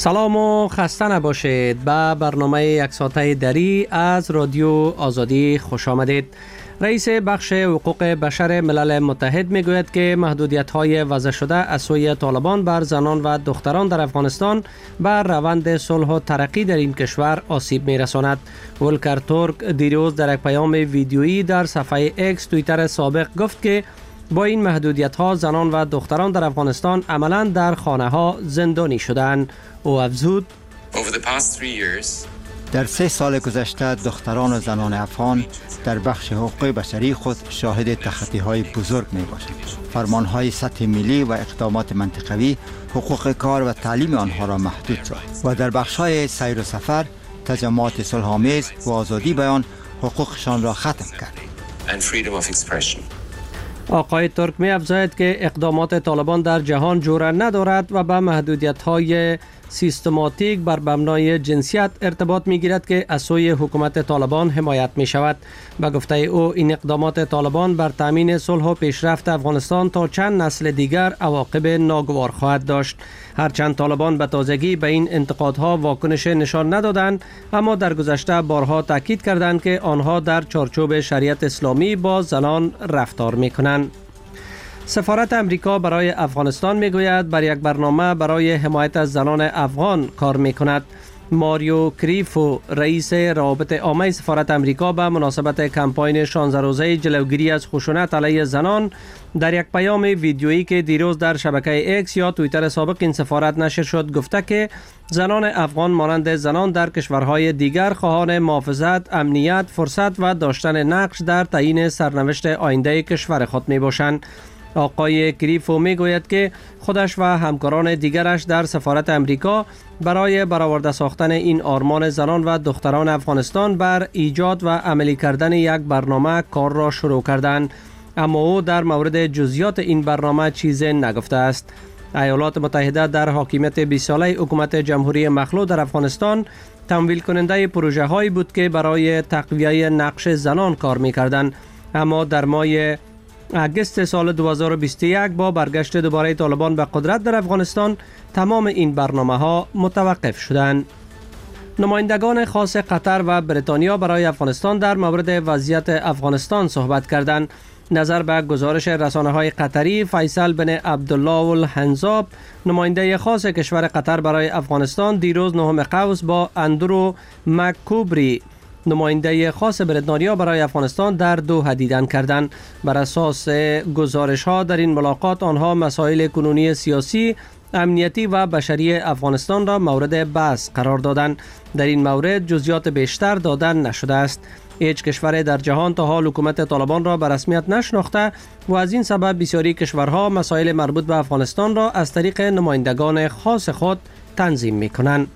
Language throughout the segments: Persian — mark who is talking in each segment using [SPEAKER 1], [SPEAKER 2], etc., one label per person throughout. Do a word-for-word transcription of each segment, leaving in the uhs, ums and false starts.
[SPEAKER 1] سلام و خسته نباشید. به برنامه یک ساعته دری از رادیو آزادی خوش آمدید. رئیس بخش حقوق بشر ملل متحد میگوید که محدودیت‌های وضع شده از سوی طالبان بر زنان و دختران در افغانستان بر روند صلح و ترقی در این کشور آسیب می‌رساند. ولکر تورک دیروز در یک پیام ویدیویی در صفحه اکس توییتر سابق گفت که با این محدودیت‌ها زنان و دختران در افغانستان عملاً در خانه‌ها زندانی شدند. او افزود:
[SPEAKER 2] در سه سال گذشته دختران و زنان افغان در بخش حقوق بشری خود شاهد تخطی‌های بزرگ می‌باشند. فرمان‌های سطح ملی و اقدامات منطقوی حقوق کار و تعلیم آنها را محدود ساخت و در بخش‌های سیر و سفر تجمعات صلح‌آمیز و آزادی بیان حقوقشان را ختم کرد.
[SPEAKER 1] آقای ترک می افزاید که اقدامات طالبان در جهان جور ندارد و به محدودیت‌های سیستماتیک بر مبنای جنسیت ارتباط می گیرد که از سوی حکومت طالبان حمایت می شود. به گفته او این اقدامات طالبان بر تامین صلح و پیشرفت افغانستان تا چند نسل دیگر عواقب ناگوار خواهد داشت. هرچند طالبان به تازگی به این انتقادها واکنش نشان ندادند، اما در گذشته بارها تاکید کردند که آنها در چارچوب شریعت اسلامی با زنان رفتار می کنند. سفارت امریکا برای افغانستان میگوید بر یک برنامه برای حمایت از زنان افغان کار میکند. ماریو کریفو رئیس روابط عامه سفارت امریکا به مناسبت کمپاین شانزده روزه جلوگیری از خشونت علیه زنان در یک پیام ویدیویی که دیروز در شبکه اکس یا توییتر سابق این سفارت نشر شد گفته که زنان افغان مانند زنان در کشورهای دیگر خواهان محافظت، امنیت، فرصت و داشتن نقش در تعیین سرنوشت آینده کشور خود می باشند. آقای کریفو می گوید که خودش و همکاران دیگرش در سفارت امریکا برای برآورده ساختن این آرمان زنان و دختران افغانستان بر ایجاد و عملی کردن یک برنامه کار را شروع کردند، اما او در مورد جزئیات این برنامه چیزی نگفته است. ایالات متحده در حاکمیت بیست ساله حکومت جمهوری مخلوع در افغانستان تمویل کننده پروژه هایی بود که برای تقویه نقش زنان کار می کردند، اما در ماه اگست سال دو هزار و بیست و یک با برگشت دوباره طالبان به قدرت در افغانستان تمام این برنامه ها متوقف شدند. نمایندگان خاص قطر و بریتانیا برای افغانستان در مورد وضعیت افغانستان صحبت کردند. نظر به گزارش رسانه های قطری، فیصل بن عبدالله الحنزاب نماینده خاص کشور قطر برای افغانستان دیروز نهم قوس با اندرو مککوبری نماینده خاص بریتانیا برای افغانستان در دوحه دیدن کردند. بر اساس گزارش ها در این ملاقات آنها مسائل کنونی سیاسی، امنیتی و بشری افغانستان را مورد بحث قرار دادند. در این مورد جزئیات بیشتر دادن نشده است. هیچ کشور در جهان تا حال حکومت طالبان را به رسمیت نشناخته و از این سبب بسیاری کشورها مسائل مربوط به افغانستان را از طریق نمایندگان خاص خود تنظیم می کنند.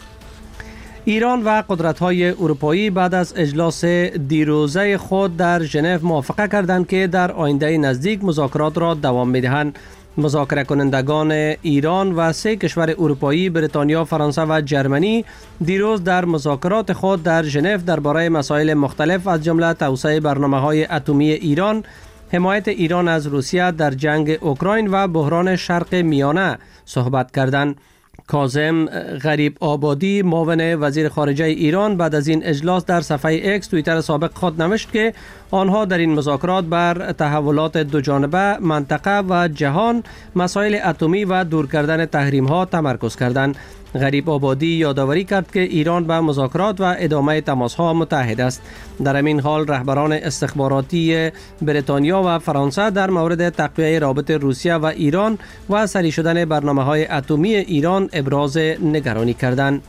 [SPEAKER 1] ایران و قدرت‌های اروپایی بعد از اجلاس دیروزه خود در ژنو موافقه کردند که در آینده نزدیک مذاکرات را دوام می‌دهند. مذاکره کنندگان ایران و سه کشور اروپایی بریتانیا، فرانسه و جرمنی دیروز در مذاکرات خود در ژنو درباره مسائل مختلف از جمله توسعه برنامه‌های اتمی ایران، حمایت ایران از روسیه در جنگ اوکراین و بحران شرق میانه صحبت کردند. کاظم غریب آبادی معاون وزیر خارجه ایران بعد از این اجلاس در صفحه اکس توییتر سابق خود نوشت که آنها در این مذاکرات بر تحولات دوجانبه، منطقه و جهان، مسائل اتمی و دور کردن تحریم ها تمرکز کردند. غریب آبادی یادآوری کرد که ایران به مذاکرات و ادامه تماس ها متحد است. در همین حال رهبران استخباراتی بریتانیا و فرانسه در مورد تقویه رابطه روسیه و ایران و سری شدن برنامه‌های اتمی ایران ابراز نگرانی کردند.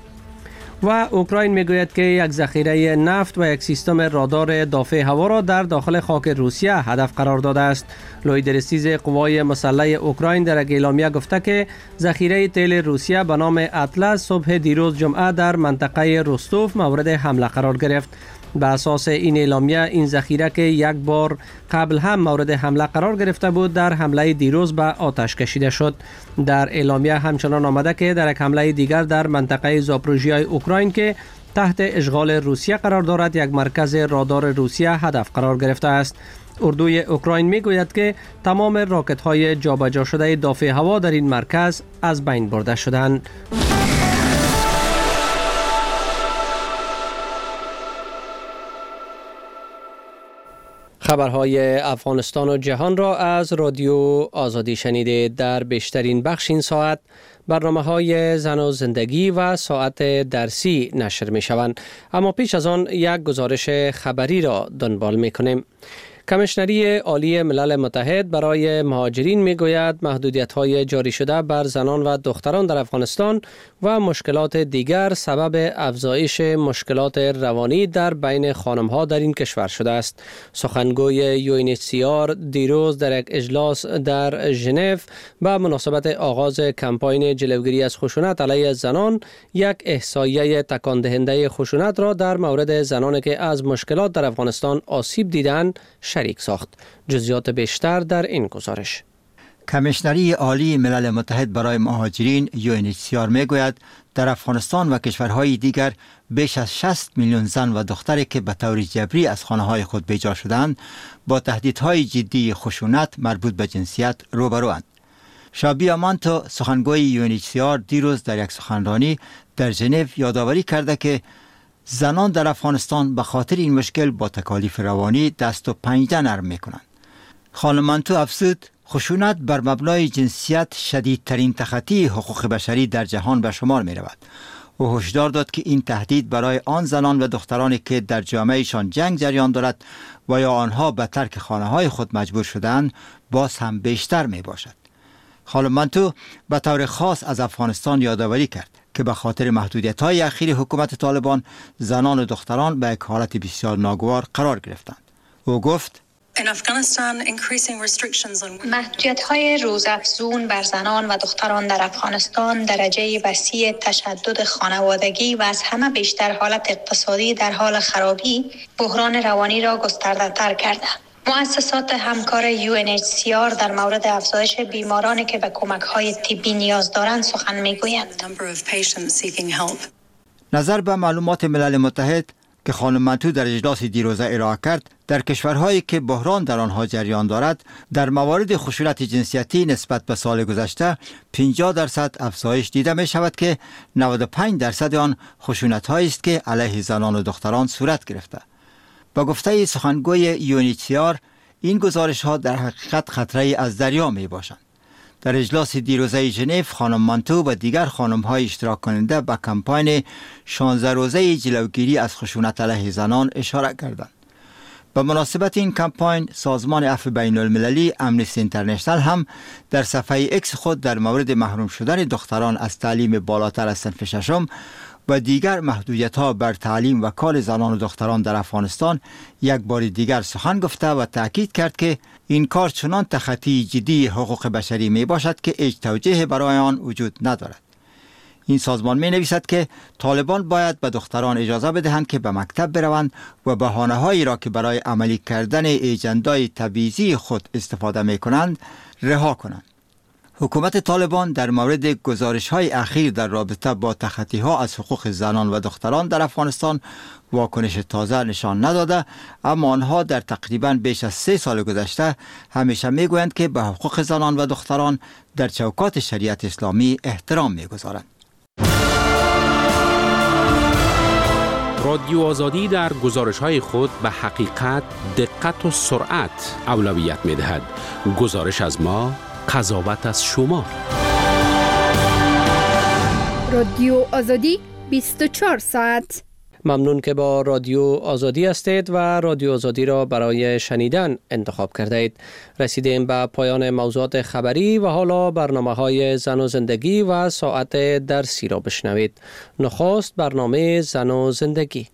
[SPEAKER 1] و اوکراین میگوید که یک ذخیره نفت و یک سیستم رادار دافع هوا را در داخل خاک روسیه هدف قرار داده است. لویدرسیز قوای مسلح اوکراین در اعلامیه گفته که ذخیره تیل روسیه به نام اطلس صبح دیروز جمعه در منطقه رستوف مورد حمله قرار گرفت. به اساس این اعلامیه این ذخیره که یک بار قبل هم مورد حمله قرار گرفته بود در حمله دیروز به آتش کشیده شد. در اعلامیه همچنان آمده که در یک حمله دیگر در منطقه زاپروژیا اوکراین که تحت اشغال روسیه قرار دارد یک مرکز رادار روسیه هدف قرار گرفته است. اردوی اوکراین میگوید که تمام راکت های جابجا شده دافع هوا در این مرکز از بین برده شدند. خبرهای افغانستان و جهان را از رادیو آزادی شنیدید. در بیشترین بخش این ساعت برنامه‌های زن و زندگی و ساعت درسی نشر می شوند، اما پیش از آن یک گزارش خبری را دنبال می کنیم. کمیشنری عالی ملل متحد برای مهاجرین می گوید محدودیت‌های جاری شده بر زنان و دختران در افغانستان و مشکلات دیگر سبب افزایش مشکلات روانی در بین خانم‌ها در این کشور شده است. سخنگوی یو ان اچ سی آر دیروز در یک اجلاس در ژنو به مناسبت آغاز کمپاین جلوگیری از خشونت علیه زنان یک احصایه تکان دهنده خشونت را در مورد زنانی که از مشکلات در افغانستان آسیب دیدند شریک ساخت. جزئیات بیشتر در این گزارش.
[SPEAKER 2] کمیشنری عالی ملل متحد برای مهاجرین یو ان اچ سی آر می گوید در افغانستان و کشورهای دیگر بیش از شصت میلیون زن و دختری که به طور جبری از خانه‌های خود بیجا شدند با تهدیدهای جدی خشونت مربوط به جنسیت روبروند. شابی آمانتو سخنگوی یو ان اچ سی آر دیروز در یک سخنرانی در ژنو یادآوری کرده که زنان در افغانستان به خاطر این مشکل با تکالیف روانی دست و پنجه نرم میکنند. خانم مانتو افزود خشونت بر مبنای جنسیت شدیدترین تخطی حقوق بشری در جهان به شمار می رود. او هشدار داد که این تهدید برای آن زنان و دخترانی که در جامعهشان جنگ جریان دارد و یا آنها به ترک خانه های خود مجبور شدند باز هم بیشتر می باشد. خانم مانتو به طور خاص از افغانستان یادآوری کرد که به خاطر محدودیت‌های اخیر حکومت طالبان زنان و دختران به یک حالت بسیار ناگوار قرار گرفتند. او گفت
[SPEAKER 3] محدودیت‌های روزافزون بر زنان و دختران در افغانستان درجه وسیع تشدد خانوادگی و از همه بیشتر حالت اقتصادی در حال خرابی بحران روانی را گسترده‌تر کرده. مؤسسات همکار یو ان اچ سی آر در مورد افزایش بیمارانی که به کمک‌های طبی نیاز دارند سخن می‌گویند.
[SPEAKER 2] نظر به معلومات ملل متحد که خانم مانتو در اجلاس دیروزه ارائه کرد، در کشورهایی که بحران در آنها جریان دارد در موارد خشونت جنسیتی نسبت به سال گذشته پنجاه درصد افزایش دیده می شود که نود و پنج درصد آن خشونت‌هایی است که علیه زنان و دختران صورت گرفته. با گفته سخنگوی یو ان اچ سی آر این گزارش ها در حقیقت خطری از دریا می باشند. در اجلاس دیروزه ژنو خانم مانتو و دیگر خانم های اشتراک کننده به کمپاین شانزده روزه جلوگیری از خشونت علیه زنان اشاره کردند. به مناسبت این کمپاین سازمان عفو بین المللی امنستی اینترنشنال هم در صفحه اکس خود در مورد محروم شدن دختران از تعلیم بالاتر از صنف ششم و دیگر محدودیت‌ها بر تعلیم و کار زنان و دختران در افغانستان یک بار دیگر سخن گفته و تأکید کرد که این کار چنان تخطی جدی حقوق بشری می باشد که هیچ توجیه برای آن وجود ندارد. این سازمان می نویسد که طالبان باید به دختران اجازه بدهند که به مکتب بروند و بهانه‌هایی را که برای عملی کردن ایجندای تبعیضی خود استفاده می کنند رها کنند. حکومت طالبان در مورد گزارش‌های اخیر در رابطه با تخطی‌ها از حقوق زنان و دختران در افغانستان واکنش تازه نشان نداده، اما آنها در تقریباً بیش از سه سال گذشته همیشه می‌گویند که به حقوق زنان و دختران در چوکات شریعت اسلامی احترام می‌گذارند.
[SPEAKER 4] رادیو آزادی در گزارش‌های خود به حقیقت، دقت و سرعت اولویت می‌دهد. گزارش از ما، قضاوت از شما.
[SPEAKER 5] رادیو آزادی بیست و چهار ساعت.
[SPEAKER 1] ممنون که با رادیو آزادی هستید و رادیو آزادی را برای شنیدن انتخاب کرده اید. رسیدیم به پایان موضوعات خبری و حالا برنامه‌های زن و زندگی و ساعت درسی را بشنوید. نخست برنامه زن و زندگی.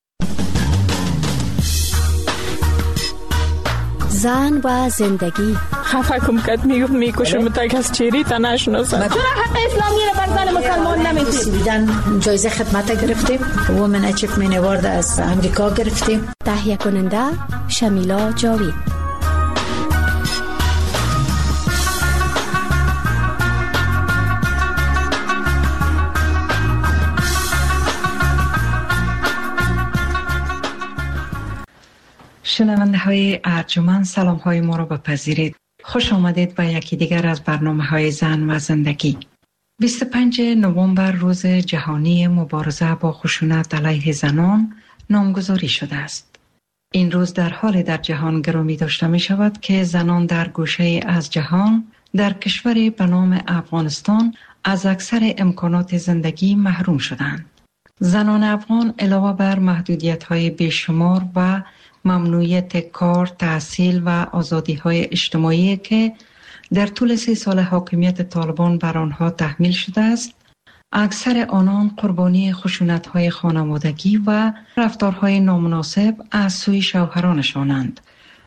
[SPEAKER 6] زن و زندگی.
[SPEAKER 7] خفه کم کت میگفت میکشم تا کس چیری تا نشناسم.
[SPEAKER 8] چرا حق اسلامی رو بر زن مسلمان نمیدید؟
[SPEAKER 9] سویدن جایزه خدمت گرفتیم، وومن اچیومنت اوارد از امریکا گرفتیم.
[SPEAKER 6] تهیه کننده شمیلا جاوید.
[SPEAKER 10] شنونده های ارجمند، سلام های ما را بپذیرید. خوش آمدید به یکی دیگر از برنامه های زن و زندگی. بیست و پنجم نوامبر روز جهانی مبارزه با خشونت علیه زنان نامگذاری شده است. این روز در حال در جهان گرامی داشته می شود که زنان در گوشه از جهان در کشوری به نام افغانستان از اکثر امکانات زندگی محروم شدند. زنان افغان علاوه بر محدودیت‌های بیشمار و ممنوعیت کار، تحصیل و آزادی‌های اجتماعی که در طول سی سال حاکمیت طالبان بر آنها تحمیل شده است، اکثر آنان قربانی خشونت‌های خانوادگی و رفتارهای نامناسب از سوی شوهرانشانند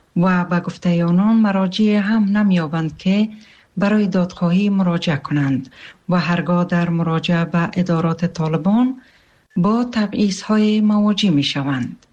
[SPEAKER 10] و به گفته آنان مراجع هم نمی‌یابند که برای دادخواهی مراجعه کنند و هرگاه در مراجعه به ادارات طالبان با تبعیض‌های مواجه می‌شوند.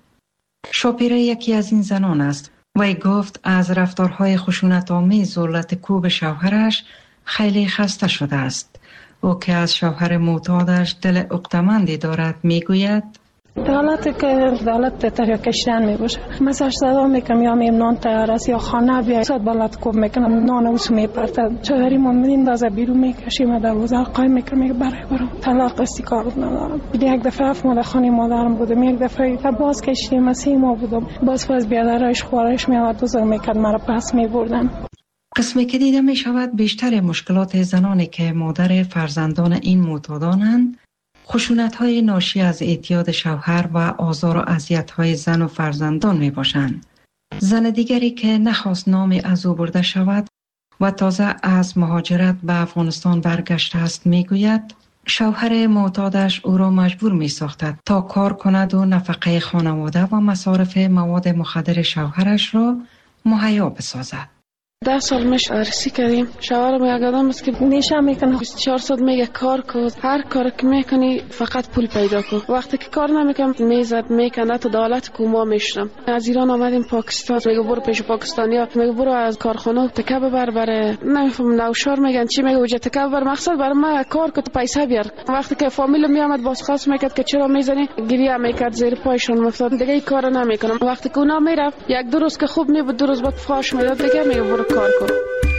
[SPEAKER 10] شاپیره یکی از این زنان است. وی گفت از رفتارهای خشونت‌آمیز دولت کوب شوهرش خیلی خسته شده است. او که از شوهر معتادش دل عقده‌مندی دارد میگوید
[SPEAKER 11] دولتی که دولت تهیه کشیدن می باشه، مثلا صدا میکنم یا میم نان تیار است یا خانه بیاید صد بالات کوب میکنم نان اوس میپرتد چهاری ما میندازه بیرون میکشیم دروازه قایم میکنم میگه برای برام طلاق استیکار ندارم. یک دفعه اف مادر خانه مادرم بودم، یک دفعه باز کشیدیم مسیح ما بودم، باز باز بیادرش خوارش میاد بزرگ میکرد مرا پس میبردن.
[SPEAKER 10] قسمی که دیده می شود بیشتر مشکلات زنانی که مادر فرزندان این معتادانند خشونت‌های ناشی از اعتیاد شوهر و آزار و اذیت‌های زن و فرزندان می باشند. زن دیگری که نخواست نامی از او برده شود و تازه از مهاجرت به افغانستان برگشته است می گوید شوهر معتادش او را مجبور می ساختد تا کار کند و نفقه خانواده و مصارف مواد مخدر شوهرش را مهیا بسازد.
[SPEAKER 11] ده سال میشه عرسی کردیم. شوهرم یک آدم است که نیشه میکنه بیست و چهار ساعت میگه کار کن، هر کار که میکنی فقط پول پیدا کن. وقتی که کار نمیکنم میزد میکنه تو دولت کوما میشم. از ایران آمدیم پاکستان، میگه برو پیش پاکستانیا، میگه برو از کارخانه تکه ببر بره نمیفهم نوشار میگن چی، میگه وجه تکه ببر مقصد برای ما کار کن پیسه بیار. وقتی که فامیل میامد باز خاص میکرد که چرا میزنی، گریه میکرد زیر پایشون افتاد، دیگه این کارو نمیکنم. وقتی که اونا میرفت یک دو روز که خوب نبود دو روز بعد فاش میداد، دیگه میگه برو کار کن.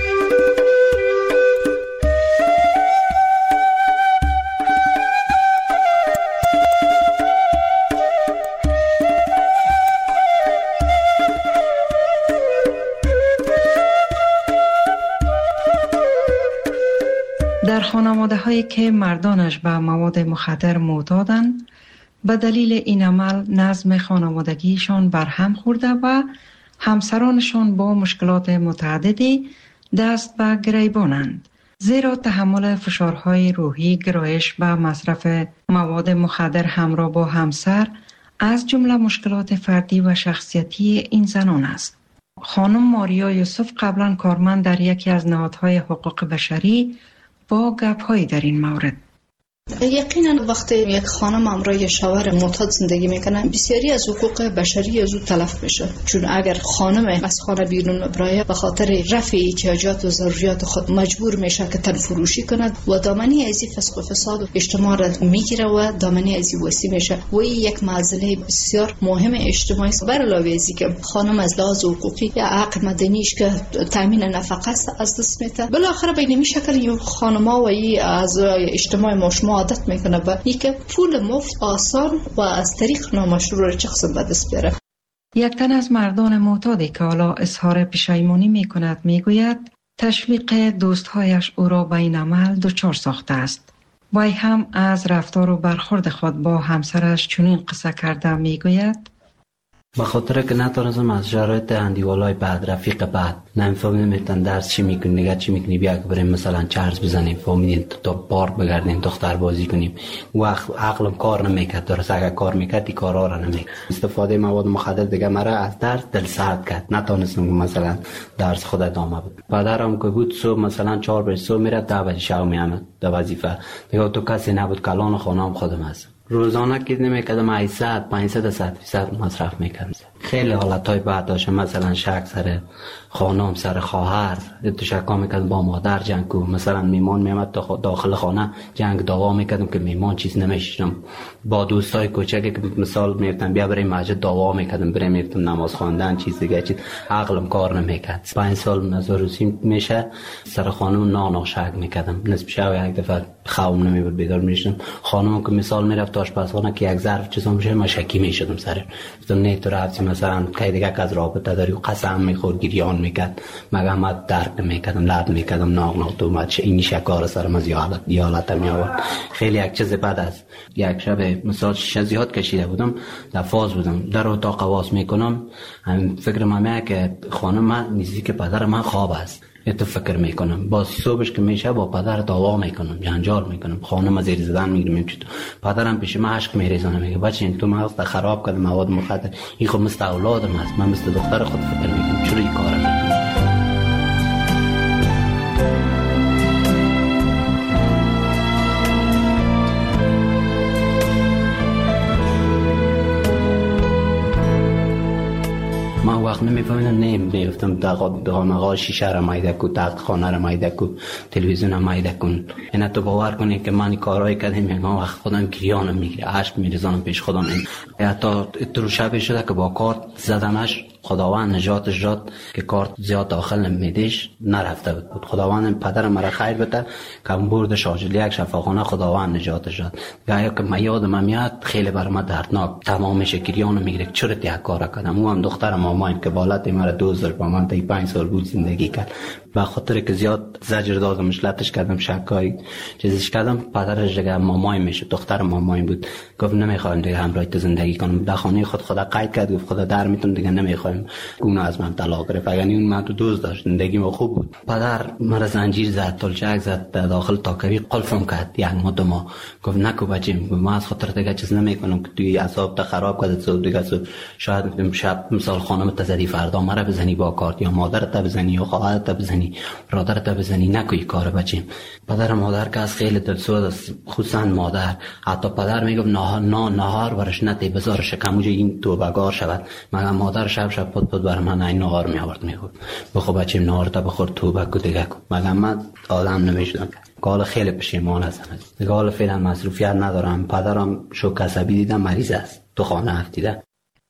[SPEAKER 10] در خانواده هایی که مردانش به مواد مخدر معتادند به دلیل این عمل نظم خانوادگیشان برهم خورده و همسرانشان با مشکلات متعددی دست به گریبانند، زیرا تحمل فشارهای روحی، گرایش به مصرف مواد مخدر همراه با همسر از جمله مشکلات فردی و شخصیتی این زنان است. خانم ماریا یوسف قبلا کارمند در یکی از نهادهای حقوق بشری با گپ‌هایی در این مورد.
[SPEAKER 12] یقینا وقتی یک خانم همراه شوهر معتاد زندگی میکنه بسیاری از حقوق بشری از او تلف میشه، چون اگر خانم از خانه بیرون برای به خاطر رفع احتیاجات و ضروریات خود مجبور میشه که تن فروشی کند و دامنه از فسق و فساد و اجتماع را میگیره و دامنه از وسیع میشه و این یک معضله بسیار مهم اجتماعی است. بر علاوه از اینکه خانم از لحاظ حقوقی یا حق مدنیش که تامین نفقه است از دست میده، بالاخره به این شکل این خانم‌ها و این از اجتماع مشما عادت میکنه و اینکه پول مفت آسان و از طریق نامشروع شخص به دست بیاره.
[SPEAKER 10] یک تن از مردان معتادی که حالا اظهار پشیمانی میکند میگوید تشویق دوستهایش او را به این عمل دچار ساخته است. وی هم از رفتار و برخورد خود با همسرش چنین قصه کرده میگوید
[SPEAKER 13] به خاطر که نتونستم از شرایط اندیوالای بعد رفیق بعد نمیفهمیم میتن درس چی میکنی نگه چی میکنی بیا که بریم مثلا چرس بزنیم فهمیدین تا پارک بگردیم دختر بازی کنیم و عقلم کار نمیکرد. درست اگر کار میکرد این کارا را نمیکرد. استفاده مواد مخدر دیگه مرا از درس دل سرد کرد، نتونستم مثلا درس خود ادامه بدم. پدرم که بود صبح مثلا چهار بجه صبح میرفت ده بجه شب میامد به وظیفه دیگه تو کسی نبود کلان خانم خودم هست. روزانه که نمیکردم هشتصد پانصد صد فیصد مصرف میکردم. خیلی حالتهای بعد داشتم، مثلا شک سر خانم سر خواهر، تو شکا میکردم با مادر جنگ کو، مثلا میمان میامد داخل خانه جنگ دعوا میکردم که میمان چیز نمیشیدم. با دوستای کوچکی که مثال میگفتم بیا بریم مسجد دعوا میکردم، بریم میرفتم نماز خواندن چیز دیگه چیز عقلم کار نمیکرد. پنج سال نزاروسی میشه سر خانم نانا شک میکردم. نصف شب یک دفعه خوابم نمیبرد بیدار میشدم، خانم که مثال میرفت آشپزخانه که یک ظرف چیزا میشه من شکی میشدم سر گفتم نه تو رفتیم مثلا که دیگه از رابطه داری و قسم میخور گریان میکرد مگه ما درک میکردم لرد میکردم ناغ ناغ تو ما چه اینی شکار سرم از یالت یالت می آورد. خیلی یک چیز بد است. یک شب مثلا شیشه زیاد کشیده بودم در فاز بودم در اتاق واس میکنم فکر ما میاد که خانم من نزدیک پدر من خواب است. تو فکر میکنم باز صبحش که میشه با پدر دعوا میکنم جنجال میکنم خانم زیر زدن میگیرم چطور پدرم پیش من عشق میریزونه میگه بچه این تو مغز خراب کرد مواد مخدر این خب مثل اولادم است من مثل دختر خود فکر میکنم چرا این کارو میکنم. من وقت نمیفهمیدم نیم میگفتم دغامقا شیشه را مایده کو تخت خانه را مایده کو تلویزیون را مایده کن. اینا تو باور کنی که من کارهای کردم میگم وقت خودم گریانم میگیره عشق میریزانم پیش خودم. حتی تو شب شده که با کارت زدمش خداوند نجاتش داد که کارت زیاد داخل نمیدیش نرفته بود. خداوند پدر مرا خیر بده که برد شاجلی یک شفاخانه خداوند نجاتش داد. گاهی که من یادم میاد خیلی بر من دردناک تمام میشه گریانم میگیره چرا یک کارا کردم. او هم دختر مامان که بالات مرا دوزار با من تا پنج سال بود زندگی کرد به خاطر که زیاد زجر دادمش لطش کردم شکای چیزش کردم پدرش دیگه مامای میشه دختر مامای بود گفت نمیخوایم دیگه همراه تو زندگی کنم در خانه خود خدا قید کرد گفت خدا در میتون دیگه نمیخوایم اونو از من طلاق گرفت یعنی اون من تو دوست داشت زندگی ما خوب بود. پدر مرا زنجیر زد تلچک زد داخل تاکوی قلفم کرد یک ماه ما گفت نکو بچیم من از خاطر دیگه چیز نمیکنم که توی اعصاب تا خراب کرد صبح دیگه صبح شاید شب مثال خانم تزدی فردا مرا بزنی با کارت یا مادرت بزنی یا خواهرت بزنی برادرت بزنی نکوی کار بچیم. پدر مادر که از خیلی دلسوز است خصوصا مادر حتی پدر میگم نهار نه نهار ورش نتی بذار شکموج این تو بگار شود مگر مادر شب شب پد پد بر من این نهار می آورد میگفت بخو بچیم نهار تا بخور تو بگو دیگه کن مگر من آدم نمیشدم. قال خیلی پشیمان هستم دیگه حالا فعلا مصروفیت ندارم. پدرم شوک عصبی دیدم مریض است تو خانه افتیده.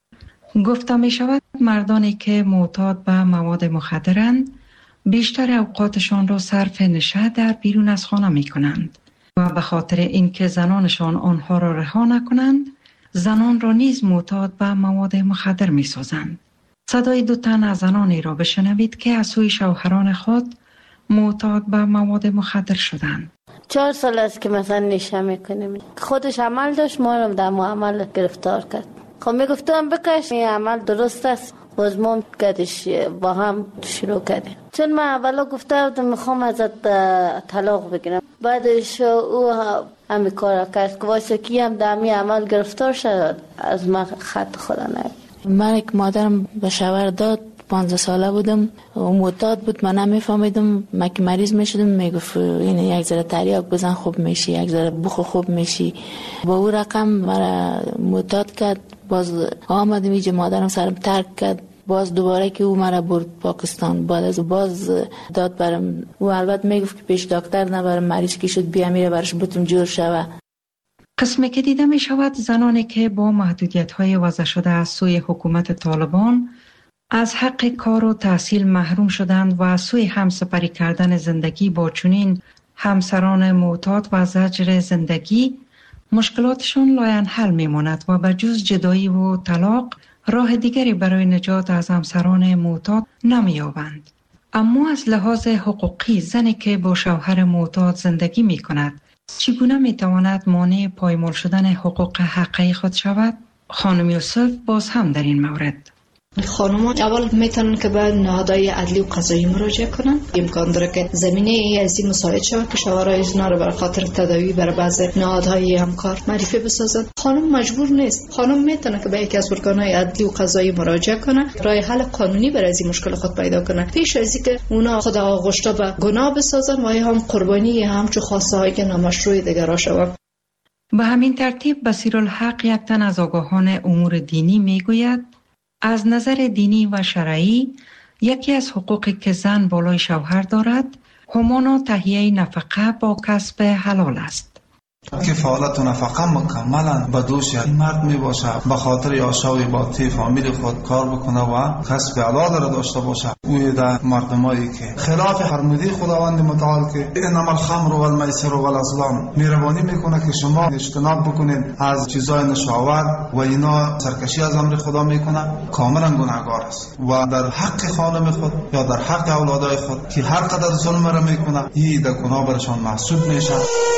[SPEAKER 10] گفته می شود مردانی که معتاد به مواد مخدرند بیشتر اوقاتشان را صرف نشاط در بیرون از خانه می کنند و به خاطر اینکه زنانشان آنها را رها نکنند زنان را نیز معتاد به مواد مخدر می سازند. صدای دو تن از زنانی را بشنوید که از سوی شوهران خود معتاد به مواد مخدر شدند.
[SPEAKER 14] چهار سال است که مثلا نشه میکنیم. خودش عمل داشت ما رو در معامل گرفتار کرد. خب میگفتم بکش این عمل درست است باز ما کدش با هم شروع کردیم. چون من اولا گفته بودم میخوام ازت طلاق بگیرم بعدش او همین کار کرد که واسه کی هم در همین عمل گرفتار شد از من خط خدا نگیر.
[SPEAKER 15] من که مادرم به شوهر داد پانزده ساله بودم و معتاد بود من نمیفهمیدم من که مریض میشدم میگفت این یک ذره تریاک بزن خوب میشی یک ذره بخور خوب میشی. با او رقم مرا معتاد کرد باز آمدم اینجا مادرم سرم ترک کرد باز دوباره که او مرا برد پاکستان بعد از باز داد برم او البته میگفت که پیش دکتر نبرم مریض کی شد بیا میره برش بتون جور شوه.
[SPEAKER 10] قسمی که دیده می شود زنانی که با محدودیت های وضع شده از سوی حکومت طالبان از حق کار و تحصیل محروم شدند و از سوی همسپری کردن زندگی با چنین همسران معتاد و زجر زندگی مشکلاتشون لاینحل میماند و به جز جدایی و طلاق راه دیگری برای نجات از همسران معتاد نمی‌یابند. اما از لحاظ حقوقی زنی که با شوهر معتاد زندگی می کند چگونه می تواند مانع پایمال شدن حقوق حقیقی خود شود؟ خانم یوسف باز هم در این مورد
[SPEAKER 12] خانم‌ها اول میتونن که به نهادهای عدلی و قضایی مراجعه کنن. امکان داره که زمینه از این مساعد شود که شوهرای اینا رو برای خاطر تداوی برای بعض نهادهای همکار معرفی بسازن. خانم مجبور نیست. خانم میتونه که به یکی از ارگان‌های عدلی و قضایی مراجعه کنه راه حل قانونی برای این مشکل خود پیدا کنه پیش از اینکه اونا خود آغشته به گناه بسازن و هم قربانی همچو خواسته‌های نامشروع دیگر شوند.
[SPEAKER 10] به همین ترتیب بصیرالحق یک تن از آگاهان امور دینی میگوید از نظر دینی و شرعی یکی از حقوقی که زن بالای شوهر دارد همانا تهیه نفقه با کسب حلال است.
[SPEAKER 16] که فعالیت و نفقه مکملا به دوش این مرد می باشه، به خاطر یاشوی با تی فامیل خود کار بکنه و کسب حلال را داشته باشه. او در مردمایی که خلاف فرموده خداوند متعال که انما الخمر والمیسر والازلام مهربانی میکنه که شما اجتناب بکنید از چیزای نشاور و اینا سرکشی از امر خدا میکنه، کاملا گناهگار است و در حق خانم خود یا در حق اولادای خود که هر قدر ظلم را میکنه این در گناه برشان محسوب میشه.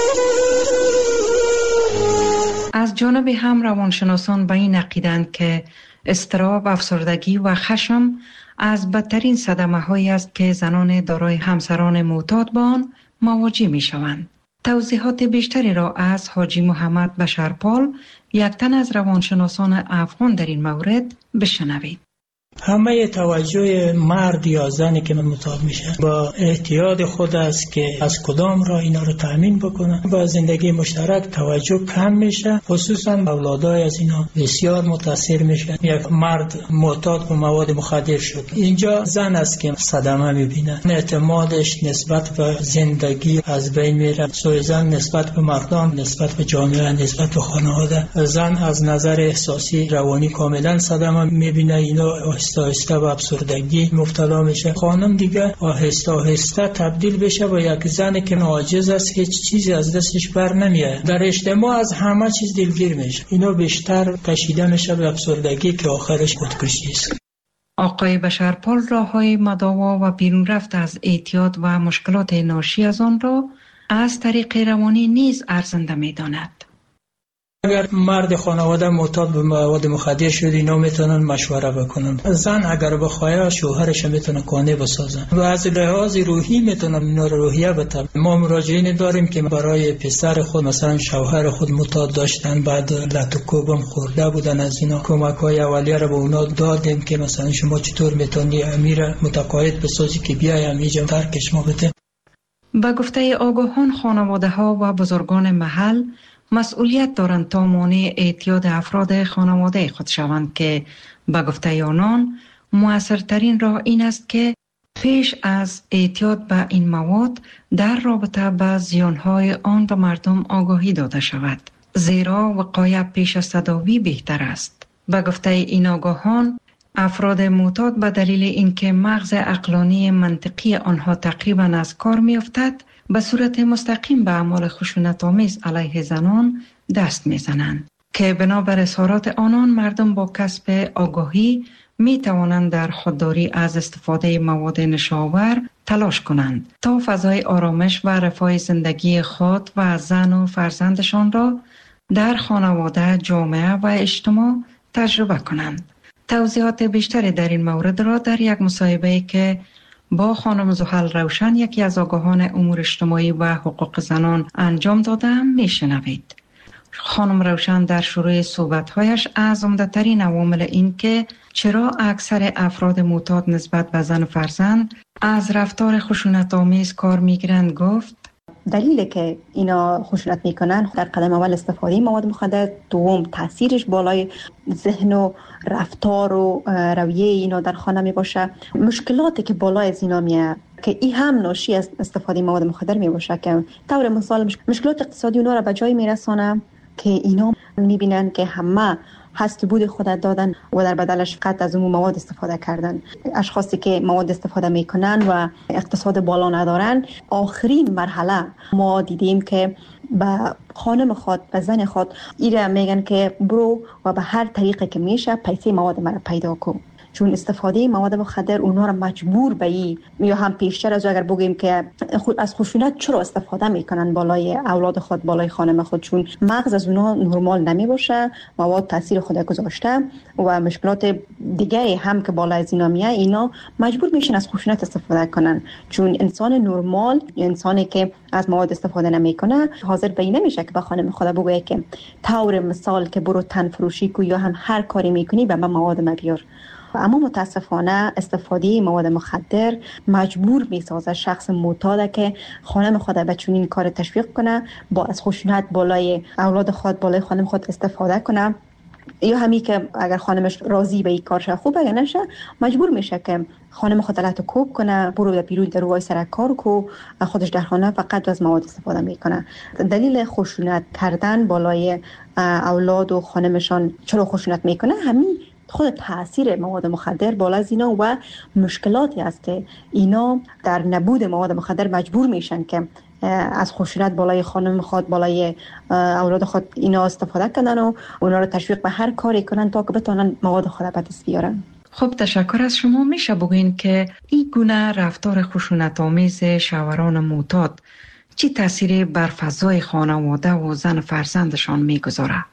[SPEAKER 10] از جانب هم روانشناسان به این عقیدند که اضطراب، افسردگی و خشم از بدترین صدمه هایی است که زنان دارای همسران معتاد به آن مواجه می شوند. توضیحات بیشتری را از حاجی محمد بشرپال، یک تن از روانشناسان افغان در این مورد بشنوید.
[SPEAKER 17] همه توجه مرد یا زنی که معتاد میشه با احتیاط خود است که از کدام راه اینا رو تامین بکنه. با زندگی مشترک توجه کم میشه، خصوصا اولادای از اینا بسیار متاثر میشه. یک مرد معتاد به مواد مخدر شد، اینجا زن است که صدمه میبینه، اعتمادش نسبت به زندگی از بین میره. سوی زن نسبت به مردم، نسبت به جامعه، نسبت به خانواده. زن از نظر احساسی روانی کاملا صدمه میبینه، اینا آهسته آهسته به افسردگی مبتلا میشه. خانم دیگه آهسته آهسته تبدیل بشه به یک زن که عاجز است، هیچ چیزی از دستش بر نمیاد. در اجتماع از همه چیز دلگیر میشه، اینا بیشتر کشیده میشه به افسردگی که آخرش خودکشی است.
[SPEAKER 10] آقای بشرپال راههای مداوا و بیرون رفت از اعتیاد و مشکلات ناشی از آن را از طریق روانی نیز ارزنده میداند.
[SPEAKER 17] اگر مرد خانواده معتاد به مواد مخدر شد، اینا میتونن مشوره بکنن. زن اگر بخواد شوهرش میتونه قانع بسازن و از لحاظ روحی میتونن اینا رو روحیه بدن. ما مراجعین داریم که برای پسر خود مثلا شوهر خود معتاد داشتن، بعد لط و کوبم خورده بودن، از اینا کمک‌های اولیه رو به اونا دادیم که مثلا شما چطور میتونی امیر متقاعد بسازی که بیایم اینجا ترکش ما بده.
[SPEAKER 10] با گفته آگاهان، خانواده‌ها و بزرگان محل مسئولیت دارند تا مانع اعتیاد افراد خانواده خود شوند که به گفته آنان مؤثرترین راه این است که پیش از اعتیاد به این مواد در رابطه با زیانهای آن به مردم آگاهی داده شود، زیرا وقایع پیش از تداوی بهتر است. به گفته این آگاهان، افراد معتاد به دلیل اینکه مغز عقلانی منطقی آنها تقریبا از کار می‌افتد، به صورت مستقیم به اعمال خشونت‌آمیز علیه زنان دست می‌زنند که بنابر اظهارات آنان مردم با کسب آگاهی می توانند در خودداری از استفاده مواد نشاور تلاش کنند تا فضای آرامش و رفاه زندگی خود و زن و فرزندشان را در خانواده، جامعه و اجتماع تجربه کنند. توضیحات بیشتری در این مورد را در یک مصاحبه که با خانم زحل روشن، یکی از آگاهان امور اجتماعی و حقوق زنان، انجام دادم میشنوید. خانم روشن در شروع صحبت‌هایش از عمده‌ترین عوامل این که چرا اکثر افراد معتاد نسبت به زن و فرزند از رفتار خشونت‌آمیز کار می‌گیرند گفت:
[SPEAKER 18] دلیلی که اینا خشونت میکنن در قدم اول استفاده مواد مخدر، دوم تاثیرش بالای ذهن و رفتار و رویه اینا در خانه می باشه، مشکلاتی که بالای از اینا میاد که این هم ناشی از استفاده مواد مخدر می باشه که طور مثال مشکلات اقتصادی اونا را به جای میرسانه که اینا میبینن که همه هست بود خودت دادن و در بدلش فقط از اون مواد استفاده کردن. اشخاصی که مواد استفاده میکنن و اقتصاد بالا ندارن، آخرین مرحله ما دیدیم که به خانم خود، به زن خود ایره میگن که برو و به هر طریقه که میشه پیسه مواد مرا پیدا کن، چون استفاده مواد مخدر اونا را مجبور به این، یا هم پیشتر از اگر بگیم که از خشونت چرا استفاده میکنن بالای اولاد خود، بالای خانم خود، چون مغز از اونا نرمال نمی باشه، مواد تاثیر خود گذاشته و مشکلات دیگه هم که بالای از اینا میاد، اینا مجبور میشن از خشونت استفاده کنن، چون انسان نرمال یا انسانی که از مواد استفاده نمیکنه حاضر به این نمیشه که به خانم خود بگه که طور مثال که برو تن فروشی کو یا هم هر کاری میکنی به من مواد ما بیار. اما متاسفانه استفاده مواد مخدر مجبور میسازه شخص معتاد که خانم خود به چنین کار تشویق کنه، با از خشونت بالای اولاد خود، بالای خانم خود استفاده کنه یا همین که اگر خانمش راضی به این کارش خوب اگر نشه مجبور میشه که خانم خود علت کوب کنه، برو در بیرون در روی سر کار کو، خودش در خانه فقط از مواد استفاده میکنه. دلیل خشونت کردن بالای اولاد و خانمشان چرا خشونت میکنه؟ همین خود تاثیر مواد مخدر بالا از اینا و مشکلاتی است که اینا در نبود مواد مخدر مجبور میشن که از خشونت بالای خانم خود، بالای اولاد خود اینا استفاده کنن و اونا رو تشویق به هر کاری کنن تا که بتونن مواد خود به دست بیارن.
[SPEAKER 10] خب تشکر از شما. میشه بگوین که این گونه رفتار خشونت آمیز شوهران معتاد چی تأثیری بر فضای خانواده و زن فرزندشان میگذاره؟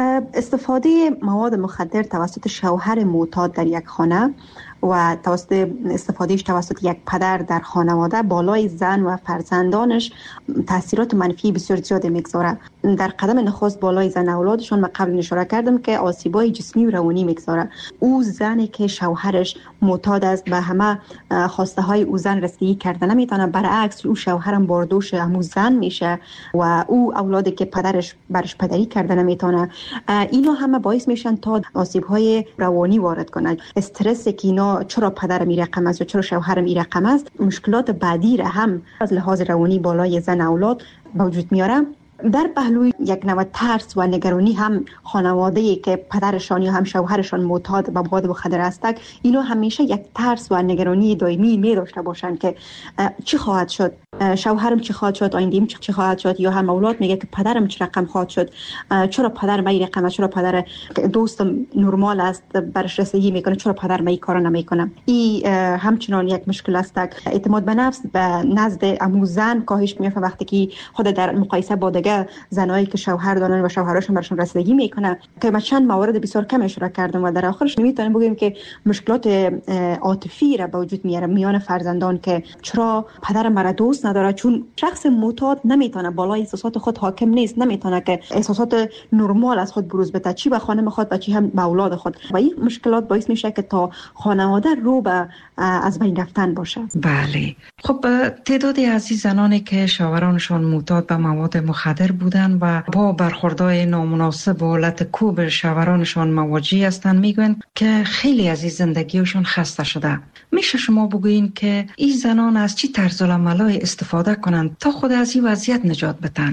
[SPEAKER 18] استفاده مواد مخدر توسط شوهر معتاد در یک خانه و توسط استفادهش توسط یک پدر در خانواده بالای زن و فرزندانش تاثیرات منفی بسیار زیاد میگذاره. در قدم نخست بالای زن اولادشون من قبل اشاره کردم که آسیبای جسمی و روانی میگذاره. او زنی که شوهرش معتاد است به همه خواسته های او زن رسیدگی کرده نمیتونه، برعکس او شوهرم باردوش همون زن میشه و او اولادی که پدرش برش پدری کرده نمیتونه، اینا همه باعث میشن تا آسیب های روانی وارد کنه. استرس که اینا چرا پدرم این رقم است یا چرا شوهرم این رقم است، مشکلات بعدی را هم از لحاظ روانی بالای زن اولاد به وجود میاره. در پهلوی یک نوع ترس و نگرانی هم خانواده‌ای که پدرشان یا هم شوهرشان معتاد به مواد مخدر هستند، اینا همیشه یک ترس و نگرانی دائمی می داشته باشند که چی خواهد شد، شوهرم چی خواهد شد، آینده‌ام چی خواهد شد، یا هم اولاد میگه که پدرم چه رقم خواهد شد، چرا پدرم این رقم است، چرا پدر دوست نرمال است برش رسیدگی میکنه، چرا پدرم این کارو نمیکنه. این همچنان یک مشکل است. اعتماد به نفس به نزد عمو زن کاهش میافته وقتی که خود در مقایسه با دیگه زنایی که شوهر دارن و شوهرشون برشون رسیدگی میکنه، که من چند موارد بسیار کم اشاره کردم و در آخرش نمیتونیم بگیم که مشکلات عاطفی را به وجود میاره میان فرزندان که چرا پدرم مرا دوست نداره، چون شخص معتاد نمیتونه بالای احساسات خود حاکم نیست، نمیتونه که احساسات نرمال از خود بروز بده، چی به خانم خود و چی هم به اولاد خود، و این مشکلات باعث میشه که تا خانواده رو به از بین رفتن باشه.
[SPEAKER 10] بله. خب تعدادی از زنانی که شوهرانشان معتاد به مواد مخدر بودن و با برخوردهای نامناسب و حالت کوب شوهرانشان مواجه هستند میگویند که خیلی از زندگیشون خسته شده. میشه شما بگوین که این زنان از چی طرز العملای استفاده کنند تا خود از این وضعیت نجات بدن؟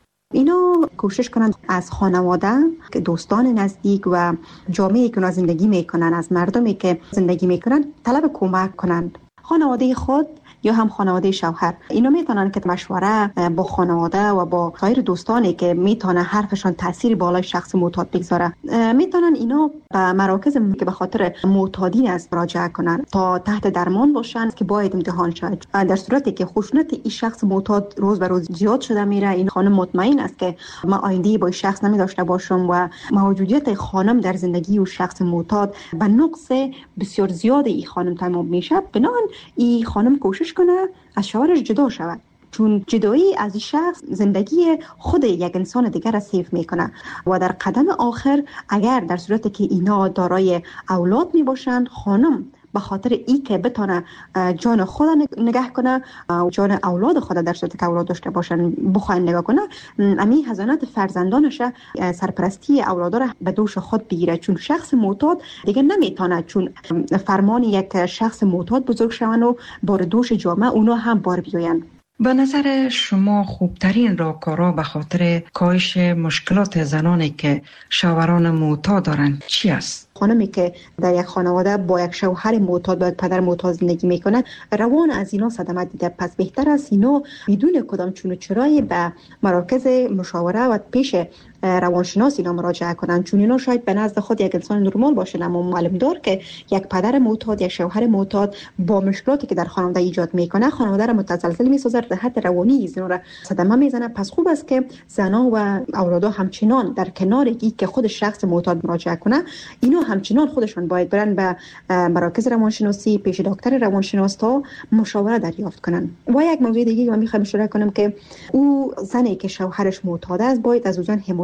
[SPEAKER 18] اینا کوشش کنند از خانواده، دوستان نزدیک و جامعه‌ای که زندگی میکنن، از مردمی که زندگی میکنن طلب کمک کنند. خانواده خود یا هم خانواده شوهر اینا میتونن که مشوره با خانواده و با غیر دوستانی که میتونه حرفشان تاثیر بالای شخص معتاد بگذاره، میتونن اینا به مراکز که به خاطر معتادین است مراجعه کنن تا تحت درمان باشن که باید امتحان شود. در صورتی که خشونت این شخص معتاد روز به روز زیاد شده میره، این خانم مطمئن است که ما آینده با این شخص نمی داشته باشم و موجودیت خانم در زندگی و شخص معتاد به نقص بسیار زیاد این خانم تمام میشه. بنابراین این خانم کوشش کنه از شوهرش جدا شود، چون جدایی از این شخص زندگی خود یک انسان دیگر را سیف میکنه و در قدم آخر اگر در صورتی که اینا دارای اولاد می باشند، خانم به خاطر ای که بتونه جان خود نگه کنه و جان اولاد خود در صورتی که اولاد داشته باشن بخواین نگاه کنه، امی حضانت فرزندانش سرپرستی اولادا را به دوش خود بگیره، چون شخص معتاد دیگه نمیتونه، چون فرمان یک شخص معتاد بزرگ شون و بار دوش جامعه اونا هم بار بیاین.
[SPEAKER 10] به نظر شما خوبترین راهکارها به خاطر کاهش مشکلات زنانی که شوهران معتاد دارند چی است؟
[SPEAKER 18] خانمی که در یک خانواده با یک شوهر معتاد با پدر معتاد زندگی میکنه، روان از اینا صدمه دیده، پس بهتر است اینا بدون کدام چون و چرایی به مراکز مشاوره و پیش روانشناس اینا مراجعه کنن، چون اینا شاید به نزد خود یک انسان نرمال باشه، اما معلوم دار که یک پدر معتاد، یک شوهر معتاد با مشکلاتی که در خانواده ایجاد میکنه، خانواده را متزلزل میسازه، در حد روانی اینا را صدمه میزنه. پس خوب است که زنا و اولادا همچنان در کنار ای که خود شخص معتاد مراجعه کنه، اینا همچنان خودشون باید برن به مراکز روانشناسی پیش دکتر روانشناس تا مشاوره دریافت کنن. و یک موضوع دیگه که من میخوام اشاره کنم که او زنی که شوهرش معتاد است باید از او زن حمایت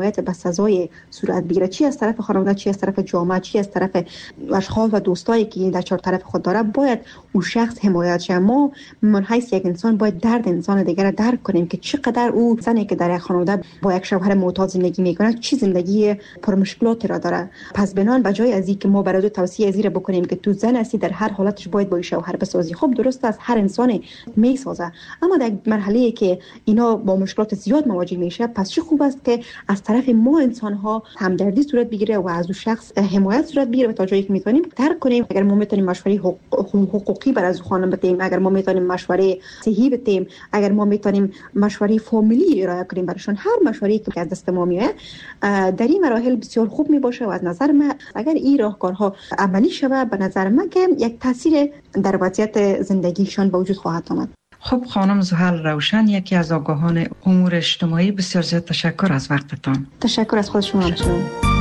[SPEAKER 18] باید به سزای صورت بگیره، چی از طرف خانواده، چی از طرف جامعه، چی از طرف اشخاص و دوستایی که در چهار طرف خود داره، باید اون شخص حمایت شه. ما من حیث یک انسان باید درد انسان دیگر را درک کنیم که چقدر او زنی که در یک خانواده با یک شوهر معتاد زندگی میکنه چی زندگی پر مشکلات را داره. پس بنان بجای از اینکه ما برای توصیه ازیر بکنیم که تو زن هستی در هر حالتش باید با شوهر بسازی، خب درست است هر انسانی میسازه، اما در مرحله که اینا با مشکلات زیاد مواجه میشه، پس چه خوب است که از طرف ما انسان ها همدردی صورت بگیره و از اون شخص حمایت صورت بگیره و تا جایی که میتونیم درک کنیم. اگر ما میتونیم مشوره حقوقی برای از خانم بدیم، اگر ما میتونیم مشوره صحی بدیم، اگر ما میتونیم مشوره فامیلی ارائه کنیم براشون، هر مشوره‌ای که از دست ما میاد در این مراحل بسیار خوب میباشه و از نظر من اگر این راهکارها عملی شود، به نظر من که یک تاثیر در وضعیت زندگیشان به وجود خواهد آمد.
[SPEAKER 10] خب خانم زحل روشن، یکی از آگاهان امور اجتماعی، بسیار زیاد تشکر از وقتتان.
[SPEAKER 18] تشکر از خود شما همچنین.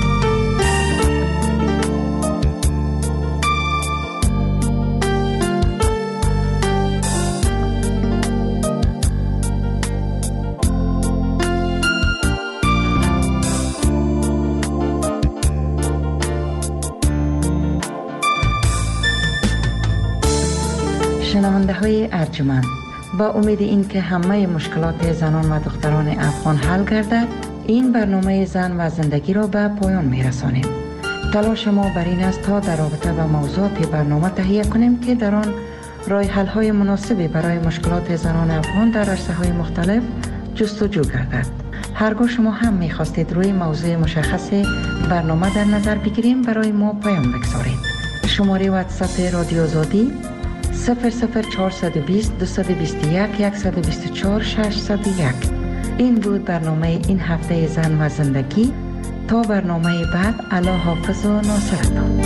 [SPEAKER 10] شنونده های ارجمند، با امید این که همه مشکلات زنان و دختران افغان حل گردد، این برنامه زن و زندگی را به پایان می رسانیم. تلاش ما بر این است تا در رابطه با موضوعات برنامه تهیه کنیم که در آن راه حل های مناسبی برای مشکلات زنان افغان در عرصه های مختلف جستجو گردد. هرگاه شما هم می خواستید روی موضوع مشخص برنامه در نظر بگیریم، برای ما پیام بگذارید. شماره واتساپ رادیو آزادی صفر صفر چهارصد و بیست دویست و بیست و یک صد و بیست و چهار ششصد و یک. این بود برنامه این هفته زن و زندگی. تا برنامه بعد، الله حافظ و ناصرتان.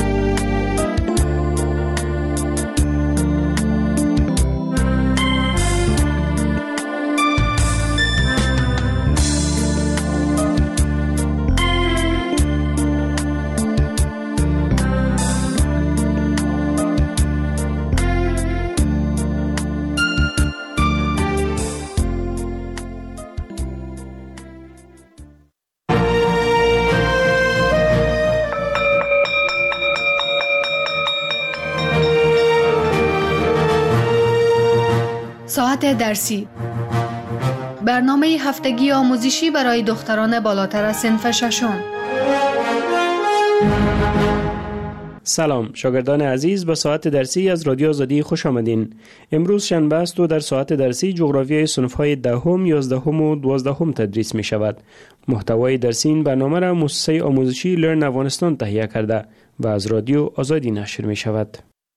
[SPEAKER 5] ساعت درسی، برنامه هفتگی آموزشی برای دختران بالاتر از صنف ششم.
[SPEAKER 19] سلام شاگردان عزیز، به ساعت درسی از رادیو آزادی خوش آمدین. امروز شنبه است و در ساعت درسی جغرافیای صنف‌های دهم، یازدهم و دوازدهم تدریس می شود. محتوای درسی این برنامه را مؤسسه آموزشی لرن افغانستان تهیه کرده و از رادیو آزادی نشر می شود.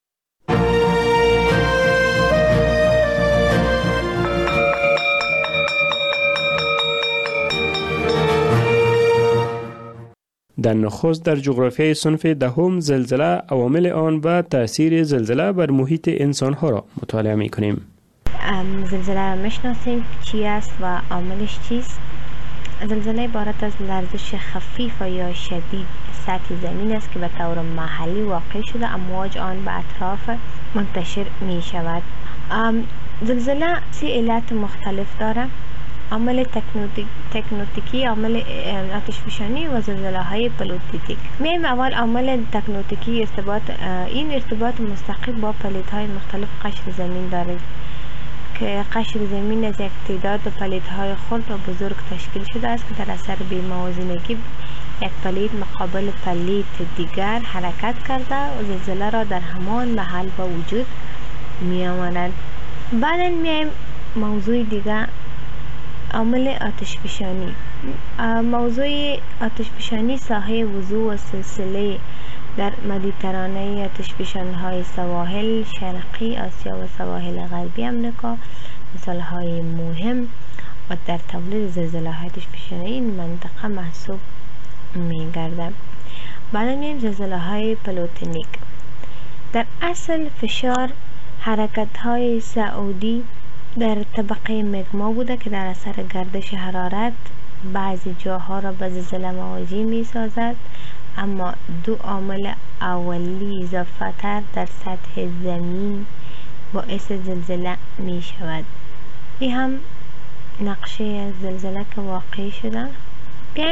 [SPEAKER 19] در نخست در جغرافیای صنف دهم زلزله، عوامل آن و تأثیر زلزله بر محیط انسان‌ها را مطالعه می‌کنیم.
[SPEAKER 20] زلزله میشناسیم چی است و عاملش چیست؟ زلزله عبارت از لرزش خفیف یا شدید سطح زمین است که به طور محلی واقع شده، امواج آن به اطراف منتشر می شود. زلزله سی علت مختلف دارد: عامل تکنوتیکی، عامل آتشفشانی و زلزله های پلیتیک. میم اول عامل تکنوتیکی، ارتباط این ارتباط مستقیم با پلیت های مختلف قشر زمین دارد که قشر زمین از یک تعداد پلیت های خرد و بزرگ تشکیل شده است که در اثر بی‌موازنگی یک پلیت مقابل پلیت دیگر حرکت کرده و زلزله را در همان محل با وجود می آورد. بعدا میایم موضوع دیگر، عامل آتشفشانی. موضوع آتشفشانی ساحه وضوع و سلسله در مدیترانه، آتشفشان‌های سواحل شرقی آسیا و سواحل غربی امریکا مثال‌های مهم و در تولید زلزله‌های آتشفشانی این منطقه محسوب می‌گردد. بعد می‌بینیم زلزله‌های پلوتونیک. در اصل فشار حرکت‌های سعودی در طبقه مگما بوده که در اثر گردش حرارت بعضی جاها را به زلزله مواجه می سازد، اما دو عامل اولی اضافه تر در سطح زمین باعث زلزله می شود. این هم نقشه زلزله که واقع شده. بیاین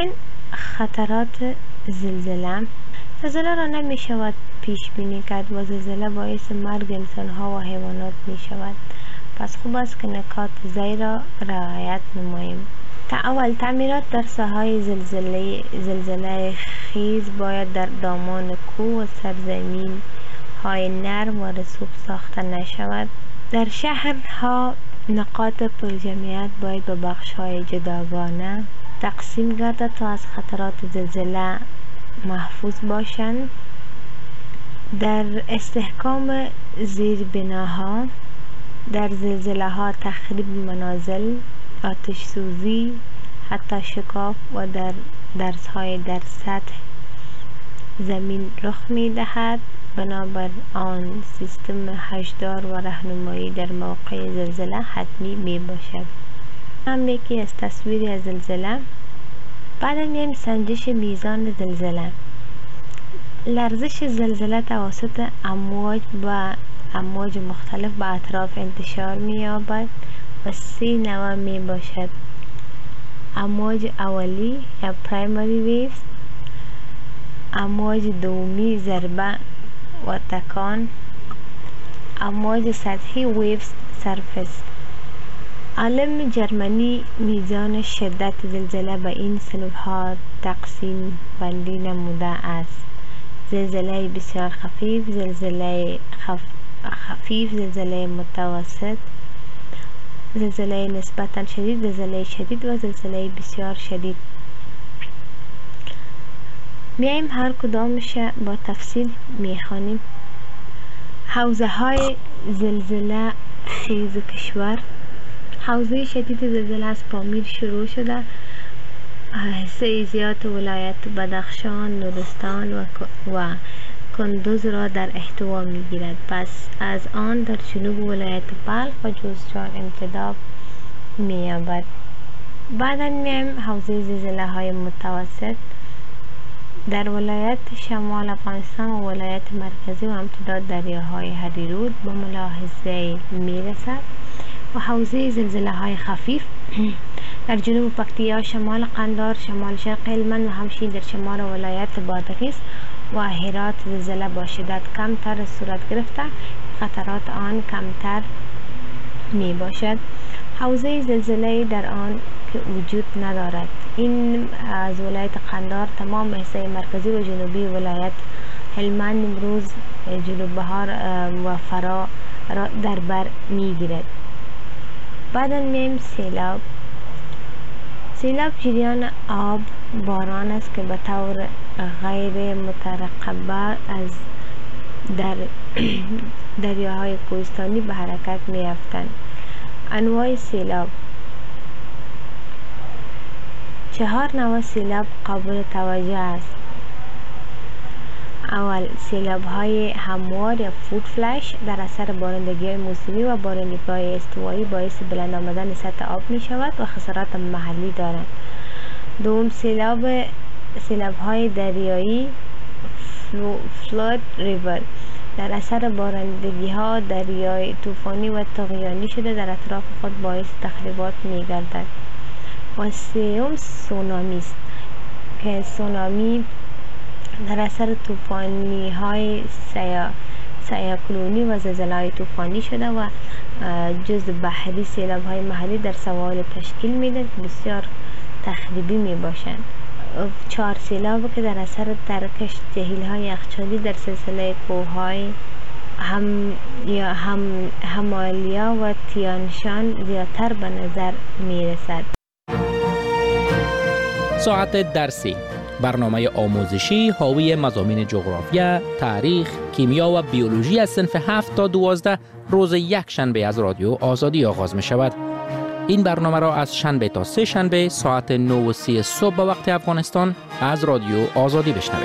[SPEAKER 20] خطرات زلزله. زلزله را نمی شود پیش بینی کرد و زلزله باعث مرگ انسان ها و حیوانات می شود. پس خوب است که نکات زیر را رعایت نماییم. تا اول تعمیرات در ساحه زلزله زلزله خیز باید در دامان کوه و سرزمین های نرم و رسوب ساخته نشود. در شهرها نقاط پرجمعیت باید به بخش های جداگانه تقسیم گردد تا از خطرات زلزله محفوظ باشند. در استحکام زیربناها، در زلزله ها تخریب منازل، آتش سوزی، حتی شکاف و در درس های در سطح زمین رخ می دهد. بنابر آن سیستم هشدار و راهنمایی در موقع زلزله حتمی می باشد. هم یکی از تصویری از زلزله. بعد میایم سنجش میزان زلزله. لرزش زلزله توسط امواج و امواج مختلف به اطراف انتشار می یابد و سه نوع می باشد: امواج اولی یا پرایمری ویوز، امواج دومی ضربه و تکان، امواج سطحی ویوز سرفس. عالم جرمنی میزان شدت زلزله به این صنف ها تقسیم بندی نموده است: زلزله بسیار خفیف، زلزله خف... خفیف، زلزله متوسط، زلزله نسبتا شدید، زلزله شدید و زلزله بسیار شدید. میایم هر کدامش با تفصیل میخوانیم. حوزه های زلزله خیز کشور. حوزه شدید زلزله از پامیر شروع شده، حصه زیاد ولایت بدخشان، نورستان و, و کندوز را در احتوا می گیرد. پس از آن در جنوب ولایت بلخ و جوزجان امتداد می یابد. بعدا میایم حوزه زلزله های متوسط. در ولایت شمال افغانستان و ولایت مرکزی و امتداد دریاهای هریرود به ملاحظه می رسد. و حوزه زلزله های خفیف در جنوب پکتیا، شمال قندهار، شمال شرق هلمند و همچنین در شمال ولایت بادغیس و هرات زلزله با شدت کمتر صورت گرفته، خطرات آن کمتر می باشد. حوزه زلزله در آن که وجود ندارد. این از ولایت قندهار تمام حصه مرکزی و جنوبی ولایت هلمند، امروز جنوب بهار و فرا را در بر می گیرد. بعد میم سیلاب. سیلاب جریان آب باران است که به طور غیر مترقبه از در دریاهای کوهستانی به حرکت می افتند. انواع سیلاب. چهار نوع سیلاب قابل توجه است. اول، سیلاب های هموار یا فود فلش در اثر بارندگی های موسمی و بارندگی های استوایی باعث بلند آمدن سطح آب می شود و خسارات محلی دارند. دوم، سیلاب سیلاب های دریایی فلود ریور در اثر بارندگی ها دریای طوفانی و طغیانی شده در اطراف خود باعث تخریبات می گردد. و سوم، سونامی است که سونامی در اثر طوفانی های سیا سیاکلونی و زلزله های طوفانی شده و جز بحری سیلاب های محلی در سواحل تشکیل میده، بسیار تخریبی می باشند. چهار، سیلاب که در اثر ترکش جهیل های یخچالی در سلسله کوه های هم یا هم همالیا و تیانشان زیادتر به نظر می رسد.
[SPEAKER 21] ساعت درسی، برنامه آموزشی حاوی مضامین جغرافیا، تاریخ، کیمیا و بیولوژی از صنف هفت تا دوازده روز یک شنبه از رادیو آزادی آغاز می شود. این برنامه را از شنبه تا سه شنبه ساعت نه و سی صبح به وقت افغانستان از رادیو آزادی بشنوید.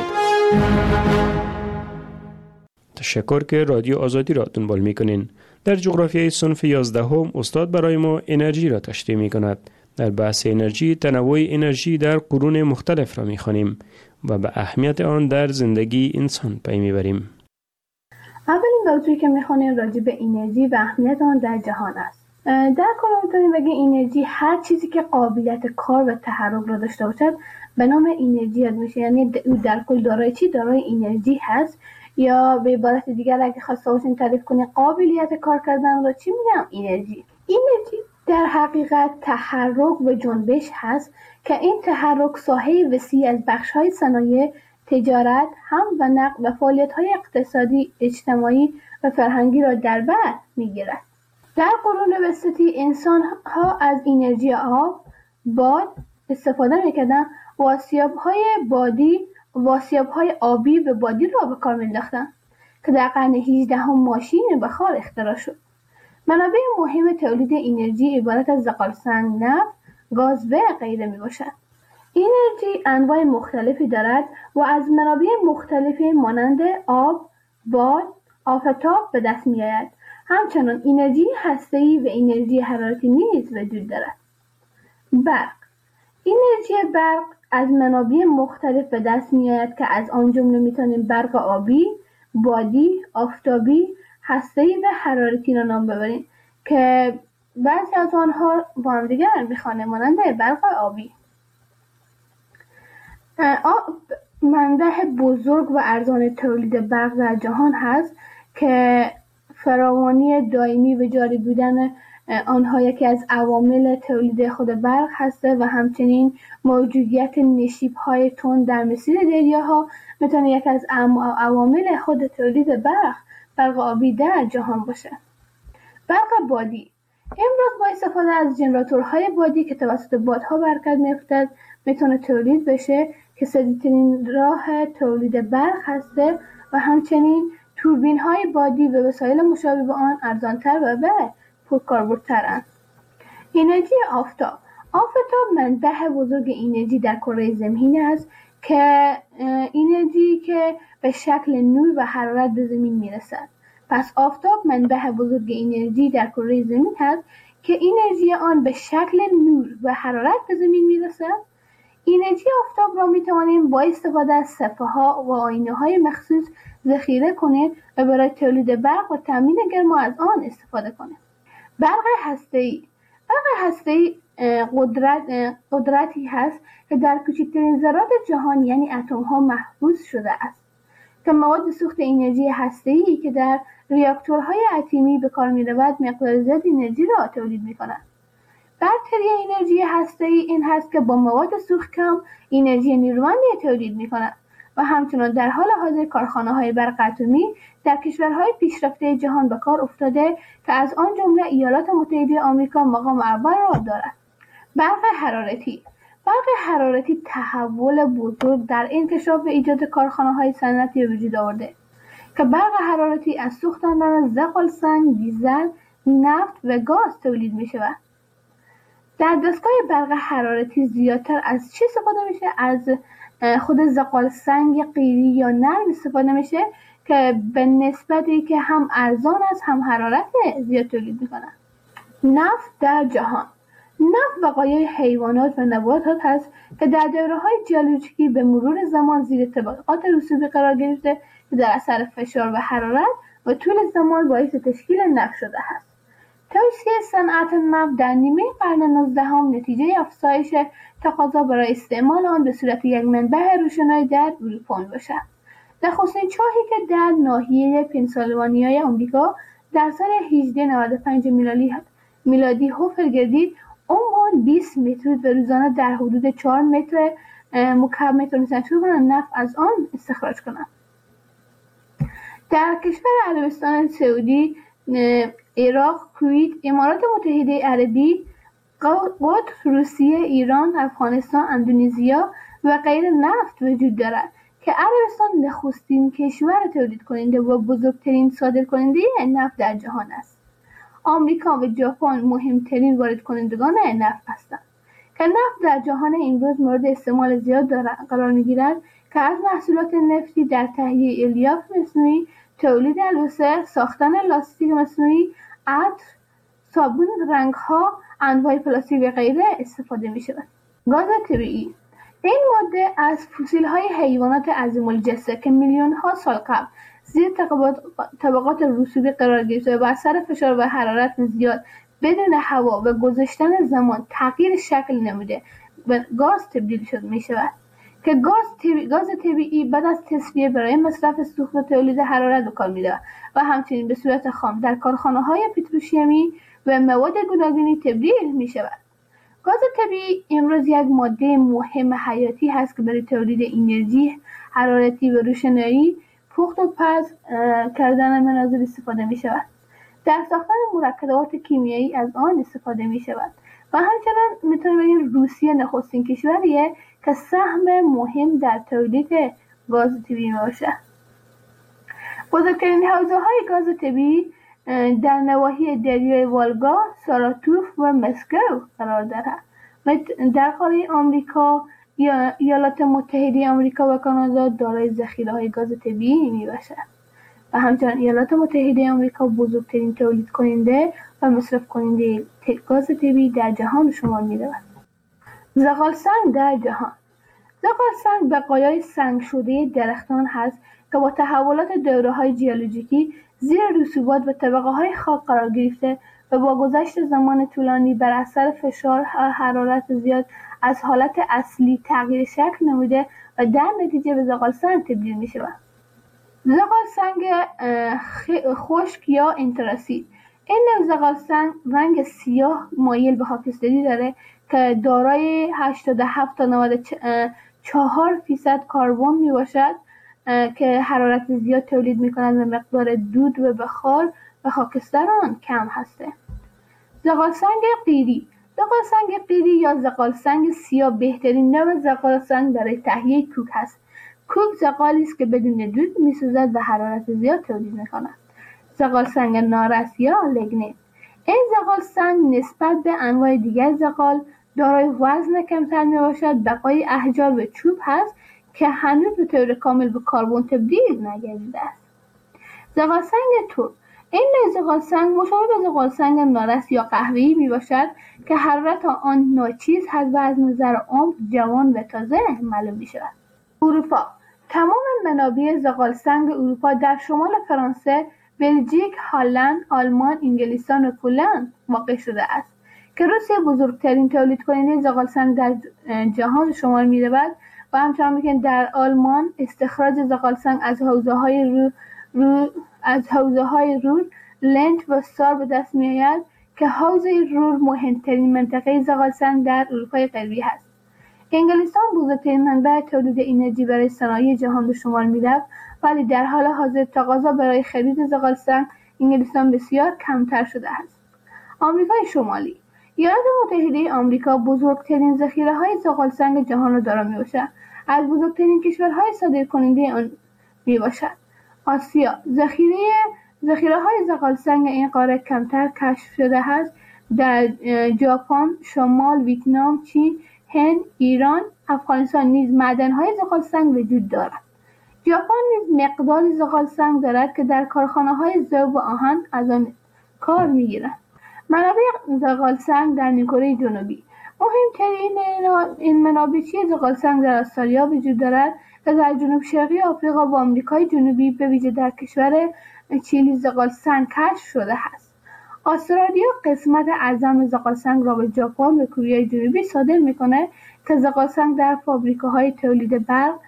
[SPEAKER 19] تشکر که رادیو آزادی را دنبال می کنین. در جغرافیای صنف یازده هم استاد برای ما انرژی را تشریح می کند. در بحث انرژی تنوع انرژی در قرون مختلف را می خوانیم و به اهمیت آن در زندگی انسان پی می بریم.
[SPEAKER 22] اولین موضوعی که می خوانیم راجع به انرژی و اهمیت آن در جهان است.
[SPEAKER 3] در کل میتونیم بگیم انرژی هر چیزی که قابلیت کار و تحرک را داشته باشد به نام انرژی یاد میشه. یعنی او در کل دارای چی؟ دارای انرژی هست. یا به عبارت دیگر اگه خواسته باشیم تعریف کنیم قابلیت کار کردن را چی میگم؟ انرژی. انرژی در حقیقت تحرک و جنبش هست که این تحرک ساحه وسیع از بخش‌های صنایع، تجارت، حمل و نقل و فعالیت‌های اقتصادی، اجتماعی و فرهنگی را در بر می‌گیرد. در قرون وسطی انسان‌ها از انرژی آب، باد استفاده می‌کردند و آسیاب‌های بادی و آسیاب‌های آبی و بادی را به کار می‌انداختند که در قرن هجدهم ماشین بخار اختراع شد. منابع مهم تولید انرژی عبارت از زغالسنگ، نفت، گاز و غیره میباشد. انرژی انواع مختلفی دارد و از منابع مختلفی مانند آب، باد، آفتاب به دست میآید. همچنین انرژی هسته‌ای و انرژی حرارتی نیز وجود دارد. برق. انرژی برق از منابع مختلف به دست میآید که از آن جمله میتونیم برق آبی، بادی، آفتابی، هسته‌ای و حرارتی را نام ببریم که بعضی از آنها با هم دیگر میخوانیم، مانند برق آبی. آب منبع بزرگ و ارزان تولید برق در جهان هست که فراوانی دائمی و جاری بودن آنها یکی از عوامل تولید خود برق هسته و همچنین موجودیت نشیب‌های تند در مسیر دریاها میتونه یکی از عوامل خود تولید برق برق آبی در جهان باشه. برق بادی امروز با استفاده از ژنراتورهای بادی که توسط بادها به حرکت می‌افتد میتونه تولید بشه که سریع‌ترین راه تولید برق هسته و همچنین توربین‌های بادی و وسایل مشابه به آن ارزان‌تر و به پرکاربردترند. انرژی آفتاب آفتاب منبع بزرگ انرژی در کره زمین است که انرژی که به شکل نور و حرارت به زمین میرسد. پس آفتاب منبع بزرگ انرژی در کره زمین است که انرژی آن به شکل نور و حرارت به زمین میرسد. انرژی آفتاب را میتوانیم با استفاده از صفحه‌ها و آینه‌های مخصوص ذخیره کنیم و برای تولید برق و تامین گرما از آن استفاده کنیم. برق هسته‌ای برق هسته‌ای قدرت قدرتی هست که در کوچکترین ذرات جهان یعنی اتم‌ها محفوظ شده است که مواد سوخت انرژی هسته‌ای که در ریاکتورهای اتمی به کار می‌رود مقدار زیاد انرژی را تولید می‌کند. برتری انرژی هسته‌ای این هست که با مواد سوخت کم انرژی نیرومندی تولید می‌کند و همچنین در حال حاضر کارخانه‌های برق اتمی در کشورهای پیشرفته جهان به کار افتاده که از آن جمله ایالات متحده آمریکا مقام اول را دارد. برق حرارتی برق حرارتی تحول بزرگ در انکشاف و ایجاد کارخانه‌های صنعتی وجود آورده که برق حرارتی از سوختاندن زغالسنگ، دیزل، نفت و گاز تولید می‌شود. در دستگاه برق حرارتی زیادتر از چی استفاده میشه؟ از خود زغالسنگ قیری یا نرم استفاده میشه که به نسبتی که هم ارزان است هم حرارت زیاد تولید میکنه. نفت در جهان نفت بقایای حیوانات و نباتات هست که در دوره‌های ژئولوژیکی به مرور زمان زیر طبقات رسوبی قرار گرفته که در اثر فشار و حرارت و طول زمان باعث تشکیل نفت شده است. توسعه صنعت نفت در نیمه قرن نوزدهم نتیجه افزایش تقاضا برای استعمال آن به صورت یک منبع روشنایی در اروپا میباشد. نخستین چاهی که در ناحیه پنسیلوانیای آمریکا در سال هجده نود و پنج میلادی میلادی حفر گردید، عمق بیست متر و روزانه در حدود چهار متر مکعب متر شروع کنند نفت از آن استخراج کنند. در کشور عربستان سعودی، عراق، کویت، امارات متحده عربی، قطر، روسیه، ایران، افغانستان، اندونزیا و غیره نفت وجود دارد که عربستان نخستین کشور تولید کننده و بزرگترین صادر کننده نفت در جهان است. آمریکا و ژاپن مهمترین وارد کنندگان نفت هستند که نفت در جهان امروز مورد استعمال زیاد قرار می‌گیرد که از محصولات نفتی در تهیه الیاف مصنوعی، تولید البسه، ساختن لاستیک مصنوعی، عطر، صابون، رنگ‌ها، انواع پلاستیک و غیره استفاده می‌شود. گاز طبیعی این ماده از فسیل‌های حیوانات عظیم الجثه که میلیون‌ها سال قبل زیر طبقات, طبقات رسوبی قرار گرفته و بر اثر فشار و حرارت زیاد بدون هوا و گذشتن زمان تغییر شکل نموده و گاز تبدیل شد می شود که گاز طبیعی گاز طبیعی بعد از تصفیه برای مصرف سوخت و تولید حرارت به کار می‌رود و همچنین به صورت خام در کارخانه‌های پتروشیمی و مواد گوناگونی تبدیل می‌شود. گاز طبیعی امروز یک ماده مهم حیاتی هست که برای تولید انرژی حرارتی و روشنایی، پخت و پز کردن منازل استفاده می‌شود. در ساختن مرکبات کیمیایی از آن استفاده می‌شود. و همچنین میتونیم بگیم روسیه نخستین کشوریه که سهم مهم در تولید گاز طبیعی باشد. بزرگترین حوزه‌های گاز طبیعی در نواحی دریای والگا، ساراتوف و مسکو قرار دارد. در قاره آمریکا، ایالات متحده آمریکا و کانادا دارای ذخیره‌های گاز طبیعی میباشد. و همچنین ایالات متحده آمریکا بزرگترین تولید کننده و مصرف کننده گاز طبیعی در جهان شمار می‌رود. زغال سنگ در جهان. زغال سنگ بقایای سنگ شده درختان هست که با تحولات دوره‌های ژئولوژیکی زیر رسوبات و طبقه‌های خاک قرار گرفته و با گذشت زمان طولانی بر اثر فشار و حرارت زیاد از حالت اصلی تغییر شکل نموده و در نتیجه به زغال سنگ تبدیل می‌شود. زغال سنگ خشک یا انتراسید. این نوع زغال سنگ رنگ سیاه مایل به خاکستری داره که دارای هشتاد و هفت تا نود و چهار فیصد کربن می باشد که حرارت زیاد تولید می کند و مقدار دود و بخار و خاکستر آن کم هسته. زغال سنگ قیری. زغال سنگ قیری یا زغال سنگ سیاه بهترین نوع زغال سنگ برای تهیه کوک هست. کوک زغالی است که بدون دود می‌سوزد و حرارت زیاد تولید می‌کند. زغال سنگ نارس یا لگنیت. این زغال سنگ نسبت به انواع دیگر زغال دارای وزن کمتر میباشد، بقای احجار و چوب هست که هنوز به طور کامل به کربن تبدیل نگردیده است. زغال سنگ ترک. این نوع زغال سنگ مشابه به زغال سنگ نارس یا قهوه‌ای میباشد که حرارت آن ناچیز هست و از نظر عمر جوان و تازه معلوم میشود. اروپا. تمام منابع زغال سنگ اروپا در شمال فرانسه، بلژیک، هلند، آلمان، انگلستان و پولند واقع شده است که روسیه بزرگترین تولید کننده زغال سنگ در جهان شمار می‌رود و همچنین که در آلمان استخراج زغال سنگ از حوزه‌های رو, رو از حوزه‌های رور، لنت و سار به دست می‌آید که حوزه رور مهمترین منطقه زغال سنگ در اروپای غربی است. انگلستان بزرگترین منبع تولید انرژی برای صنایع جهان به شمار می‌رفت، ولی در حال حاضر تقاضا برای خرید زغال سنگ انگلستان بسیار کمتر شده است. آمریکای شمالی. ایالات متحده آمریکا بزرگترین ذخیره‌های زغال سنگ جهان را دارا میباشد. از بزرگترین کشورهای صادرکننده آن میباشد. آسیا. ذخیره ذخیره‌های زغال سنگ این قاره کمتر کشف شده است. در ژاپن، شمال ویتنام، چین، هند، ایران، افغانستان نیز معدن‌های زغال سنگ وجود دارد. ژاپن نیز مقداری زغال سنگ دارد که در کارخانه‌های ذوب و آهن از آن کار می‌گیرند. منابع زغال سنگ در نیمکره جنوبی. مهمترین این منابع زغال سنگ در استرالیا وجود دارد که در جنوب شرقی آفریقا و آمریکای جنوبی به ویژه در کشور چیلی زغال سنگ کشف شده است. استرالیا قسمت اعظم زغال سنگ را به ژاپن و کره جنوبی صادر می‌کند که زغال سنگ در فابریکه‌های تولید برق،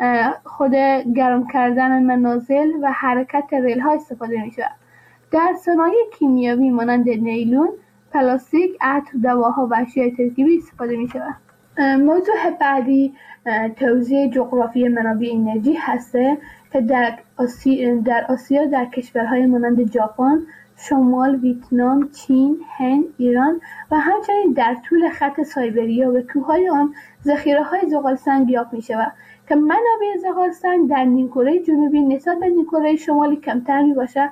[SPEAKER 3] خود گرم کردن منازل و حرکت ریل‌ها استفاده می‌شود. در صنایع کیمیایی مانند نیلون، پلاستیک، عطر، دواها و اشیاء ترکیبی استفاده می‌شود. موضوع بعدی توزیع جغرافی منابع انرژی هسته که در آسیا در آسیا در کشورهای مانند ژاپن، شمال ویتنام، چین، هند، ایران و همچنین در طول خط سایبریا و کوههای آن ذخیره‌های زغال سنگ یافت می‌شود که منابع زغال سنگ در نیمکره جنوبی نسبت به نیمکره شمالی کمتر میباشد.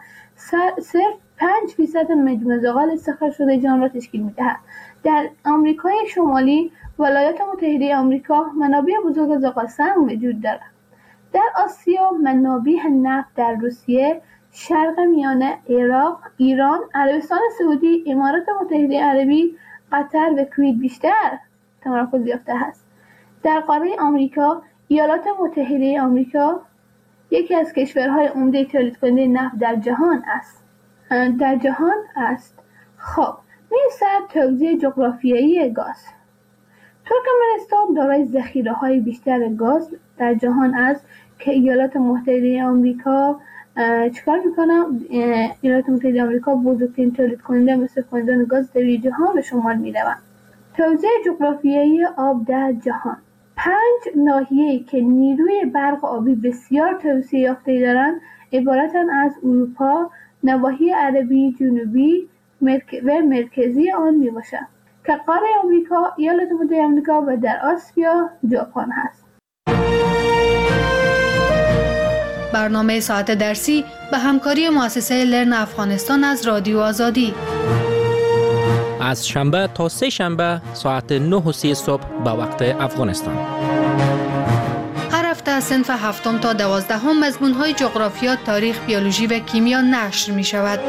[SPEAKER 3] صرف پنج فیصد مجموع زغال استخراج شده جهان را تشکیل می‌دهد. در آمریکای شمالی، ولایات متحده آمریکا منابع بزرگ زغال سنگ وجود دارد. در آسیا منابع نفت در روسیه، شرق میانه، عراق، ایران، عربستان سعودی، امارات متحده عربی، قطر و کویت بیشتر تمرکز یافته است. در قاره آمریکا، ایالات متحده آمریکا یکی از کشورهای عمده تولید کننده نفت در جهان است. در جهان است. خب، می میرسد توزیع جغرافیایی گاز. ترکمنستان دارای ذخیره‌های بیشتر گاز در جهان است که ایالات متحده آمریکا چیکار میکنه؟ ایالات متحده آمریکا بزرگترین تولید کننده مصرف کنندگان گاز در جهان به شمار میروند. توزیع جغرافیایی آب در جهان. پنج ناحیه‌ای که نیروی برق آبی بسیار توسعه یافته دارند عبارتند از اروپا، نواحی عربی جنوبی و مرکزی آن میباشند که قاره آمریکا، ایالات متحده آمریکا و در آسیا ژاپن هست.
[SPEAKER 2] برنامه ساعت درسی به همکاری مؤسسه لرن افغانستان از رادیو آزادی.
[SPEAKER 21] از شنبه تا سه شنبه ساعت نه و سی صبح به وقت افغانستان.
[SPEAKER 2] هر هفته از صنف هفتم تا دوازدهم مضمون‌های جغرافیا، تاریخ، بیولوژی و کیمیا نشر می شود.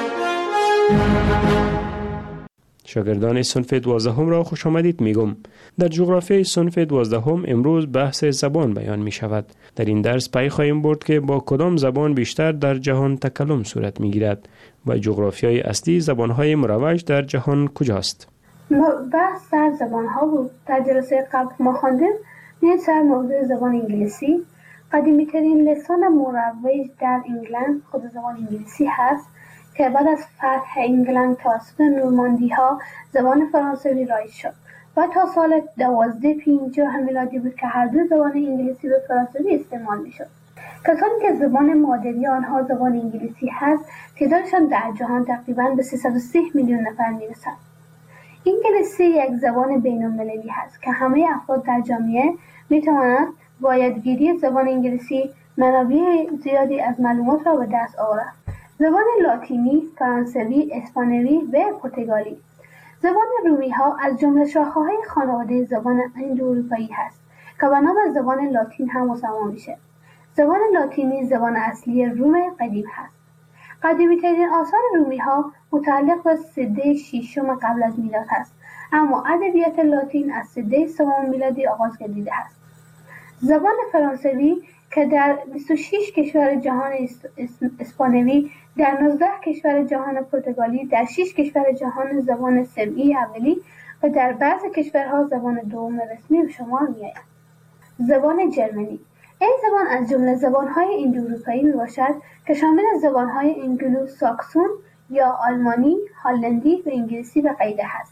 [SPEAKER 19] شاگردان صنف دوازدهم را خوش آمدید میگم. در جغرافیای صنف دوازدهم امروز بحث زبان بیان می شود. در این درس پی خواهیم برد که با کدام زبان بیشتر در جهان تکلم صورت می گیرد و جغرافیای اصلی زبانهای مروج در جهان کجاست.
[SPEAKER 3] بحث در زبانها بود. در جلسه قبل ما خواندیم این سر موضوع زبان انگلیسی. قدیمی ترین لسان مروج در انگلند خود زبان انگلیسی هست که بعد از فتح انگلند توسط نورماندی ها زبان فرانسوی رایج شد و تا سال دوازده پنجاه میلادی بود که هر دو زبان انگلیسی و فرانسوی استعمال می شد. کسانی که زبان مادری آنها زبان انگلیسی هست تعدادشان در جهان تقریباً به سیصد و سی میلیون نفر می رسد. انگلیسی یک زبان بین المللی هست که همه افراد در جامعه می توانند با یادگیری زبان انگلیسی منابع زیادی از معلومات را به دست آورند. زبان لاتینی، فرانسوی، اسپانیایی و پرتغالی. زبان رومی ها از جمله شاخه‌های خانواده زبان اندواروپایی هست که به نام زبان لاتین هم مسما میشه. زبان لاتینی زبان اصلی روم قدیم هست. قدیمی ترین آثار رومی ها متعلق به سده ششم قبل از میلاد هست، اما ادبیات لاتین از سده سوم میلادی آغاز گردیده است. زبان فرانسوی که در بیست و شش کشور جهان اسپانیایی، در نوزده کشور جهان پرتغالی، در شش کشور جهان زبان سمعی اولی و در بعضی کشورها زبان دوم رسمی به شمار می‌آید. زبان جرمنی. این زبان از جمله زبان‌های اندواروپایی میباشد که شامل زبان‌های انگلو ساکسون یا آلمانی، هلندی و انگلیسی به غیره است.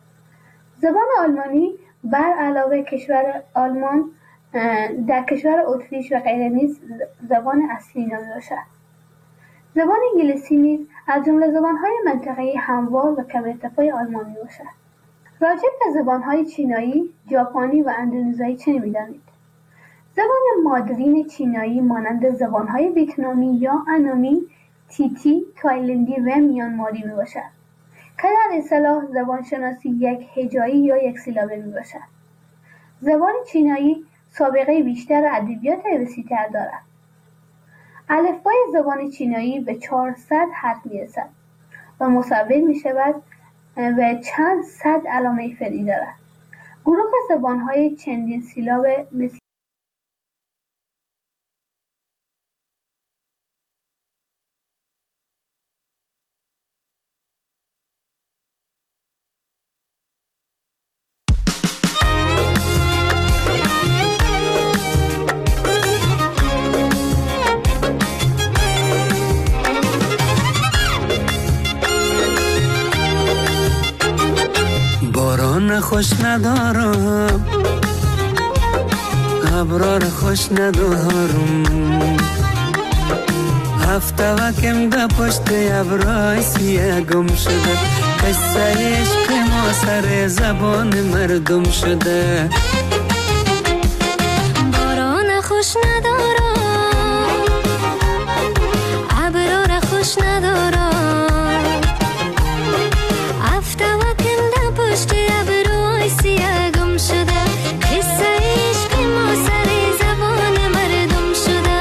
[SPEAKER 3] زبان آلمانی بر علاوه کشور آلمان در کشور اتریش و غیره نیز زبان اصلی نامیده باشد. زبان انگلیسی نیز از جمله زبان‌های منطقه‌ای هموار و کم ارتفاع آلمانی باشد. راجع به زبان‌های چینایی، ژاپنی و اندونزیایی چه می‌دانید؟ زبان مادرین چینایی مانند زبان‌های ویتنامی یا انامی، تیتی، تایلندی و میانماری میباشد که در اصطلاح زبانشناسی یک هجایی یا یک سیلابه میباشد. زبان چینایی سابقه بیشتر ادبیات وسیع‌تر دارد. الفبای زبان چینایی به چهارصد حرف میرسد و مصور میشود و چند صد علامه فرعی دارد. گروه زبان‌های چندین سیلاب مثل
[SPEAKER 22] خوش ندارم، ابرار خوش ندارم، هفته وکم ده پشت ابرای سیه گم شده، قصه عشق ما سر زبان مردم شده.
[SPEAKER 23] باران خوش ندارم، ابرار خوش ندارم، هفته وکم ده پشت ابرای سیه گم شده، قصه عشق ما سر زبان مردم شده.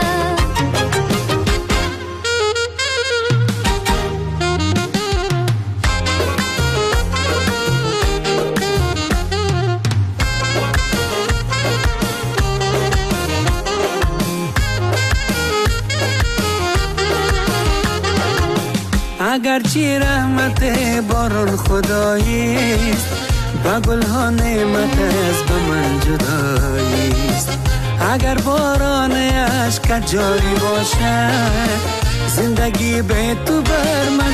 [SPEAKER 22] گرچه رحمت باران خداییست، با گل ها نعمت از به من جداییست. اگر باران عشق جاری باشد، زندگی به تو بر من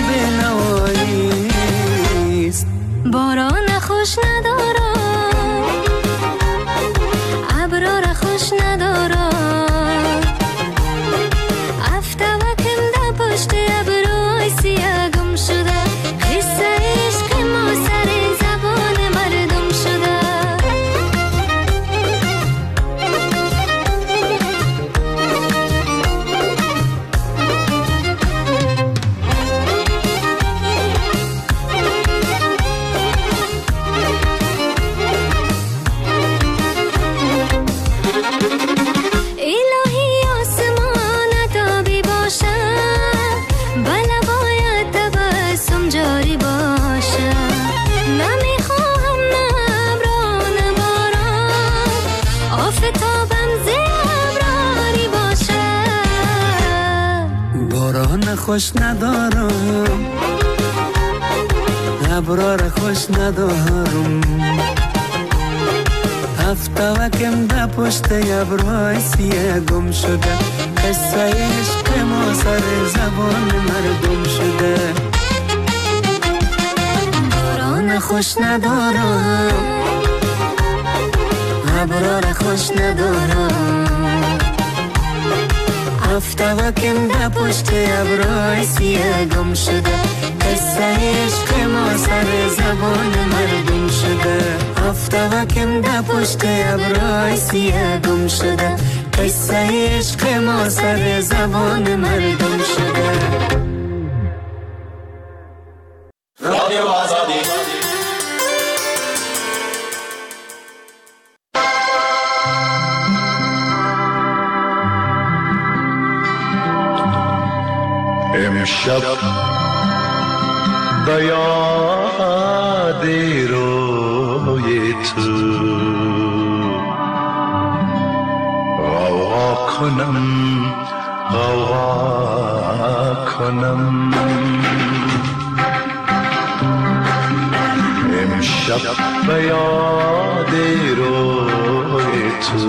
[SPEAKER 22] بنواییست.
[SPEAKER 23] باران خوش ندارم، ابرا را خوش ندارم، افته و کنده پشت ابروی سیاه گم شده، قصه عشق ما سر زبان مردم شده.
[SPEAKER 22] خوش ندارم، ابرا را خوش ندارم، هفته و کم ده پشت ابروی سیاه گم شده، قصه عشق ما سر زبان مردم شده. باران خوش ندارم، ابرا را خوش ندارم، هفته و کم ده پشت ابروی سیاه گم شده، قصه عشق ما سر زبان مردم شده. هفته و کم ده پشت ابروی سیاه گم شده، قصه عشق ما سر زبان مردم شده. رادیو آزادی
[SPEAKER 1] امشب به یاد روی تو غوغا کنم غوغا کنم، امشب به یاد روی تو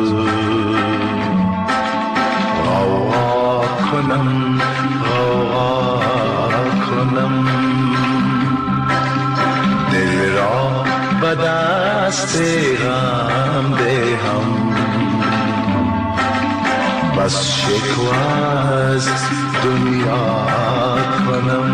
[SPEAKER 1] غوغا کنم غوغا کنم، دل را به دست غم دهم، بس شکوه از دنیا کنم.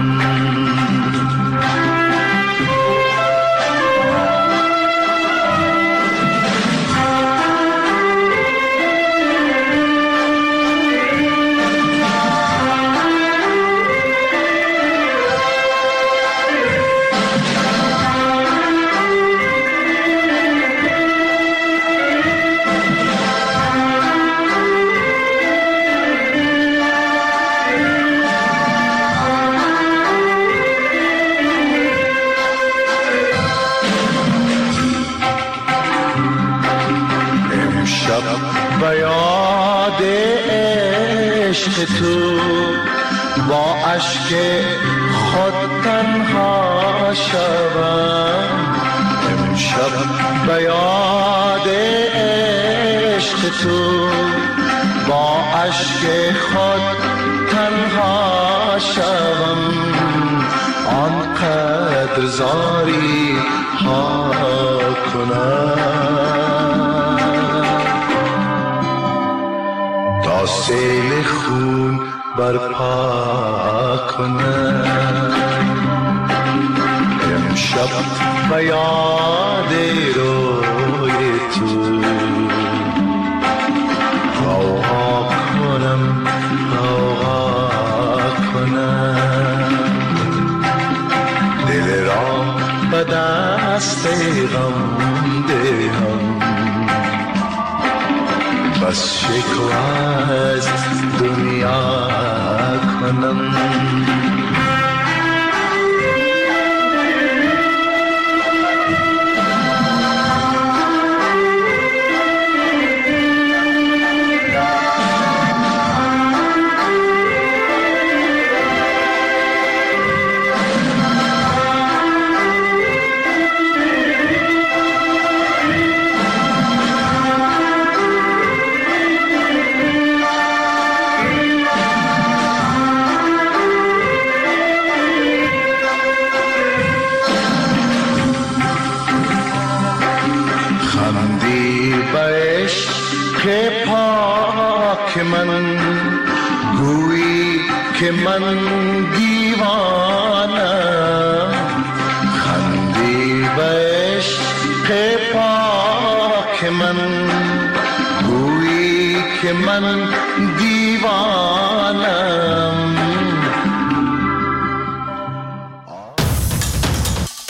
[SPEAKER 1] به یاد عشق تو با اشک خود تنها شوم، امشب به یاد عشق تو با اشک خود تنها شوم، آنقدر زاری ها کنم تا سیل خون برپا کنم. امشب به یاد روی تو غوغا کنم غوغا کنم، دل را به دست غم دهم، بس شکوه از دنیا کنم. من گویی که من دیوانم، خندی به عشق پاک من گویی که من دیوانم.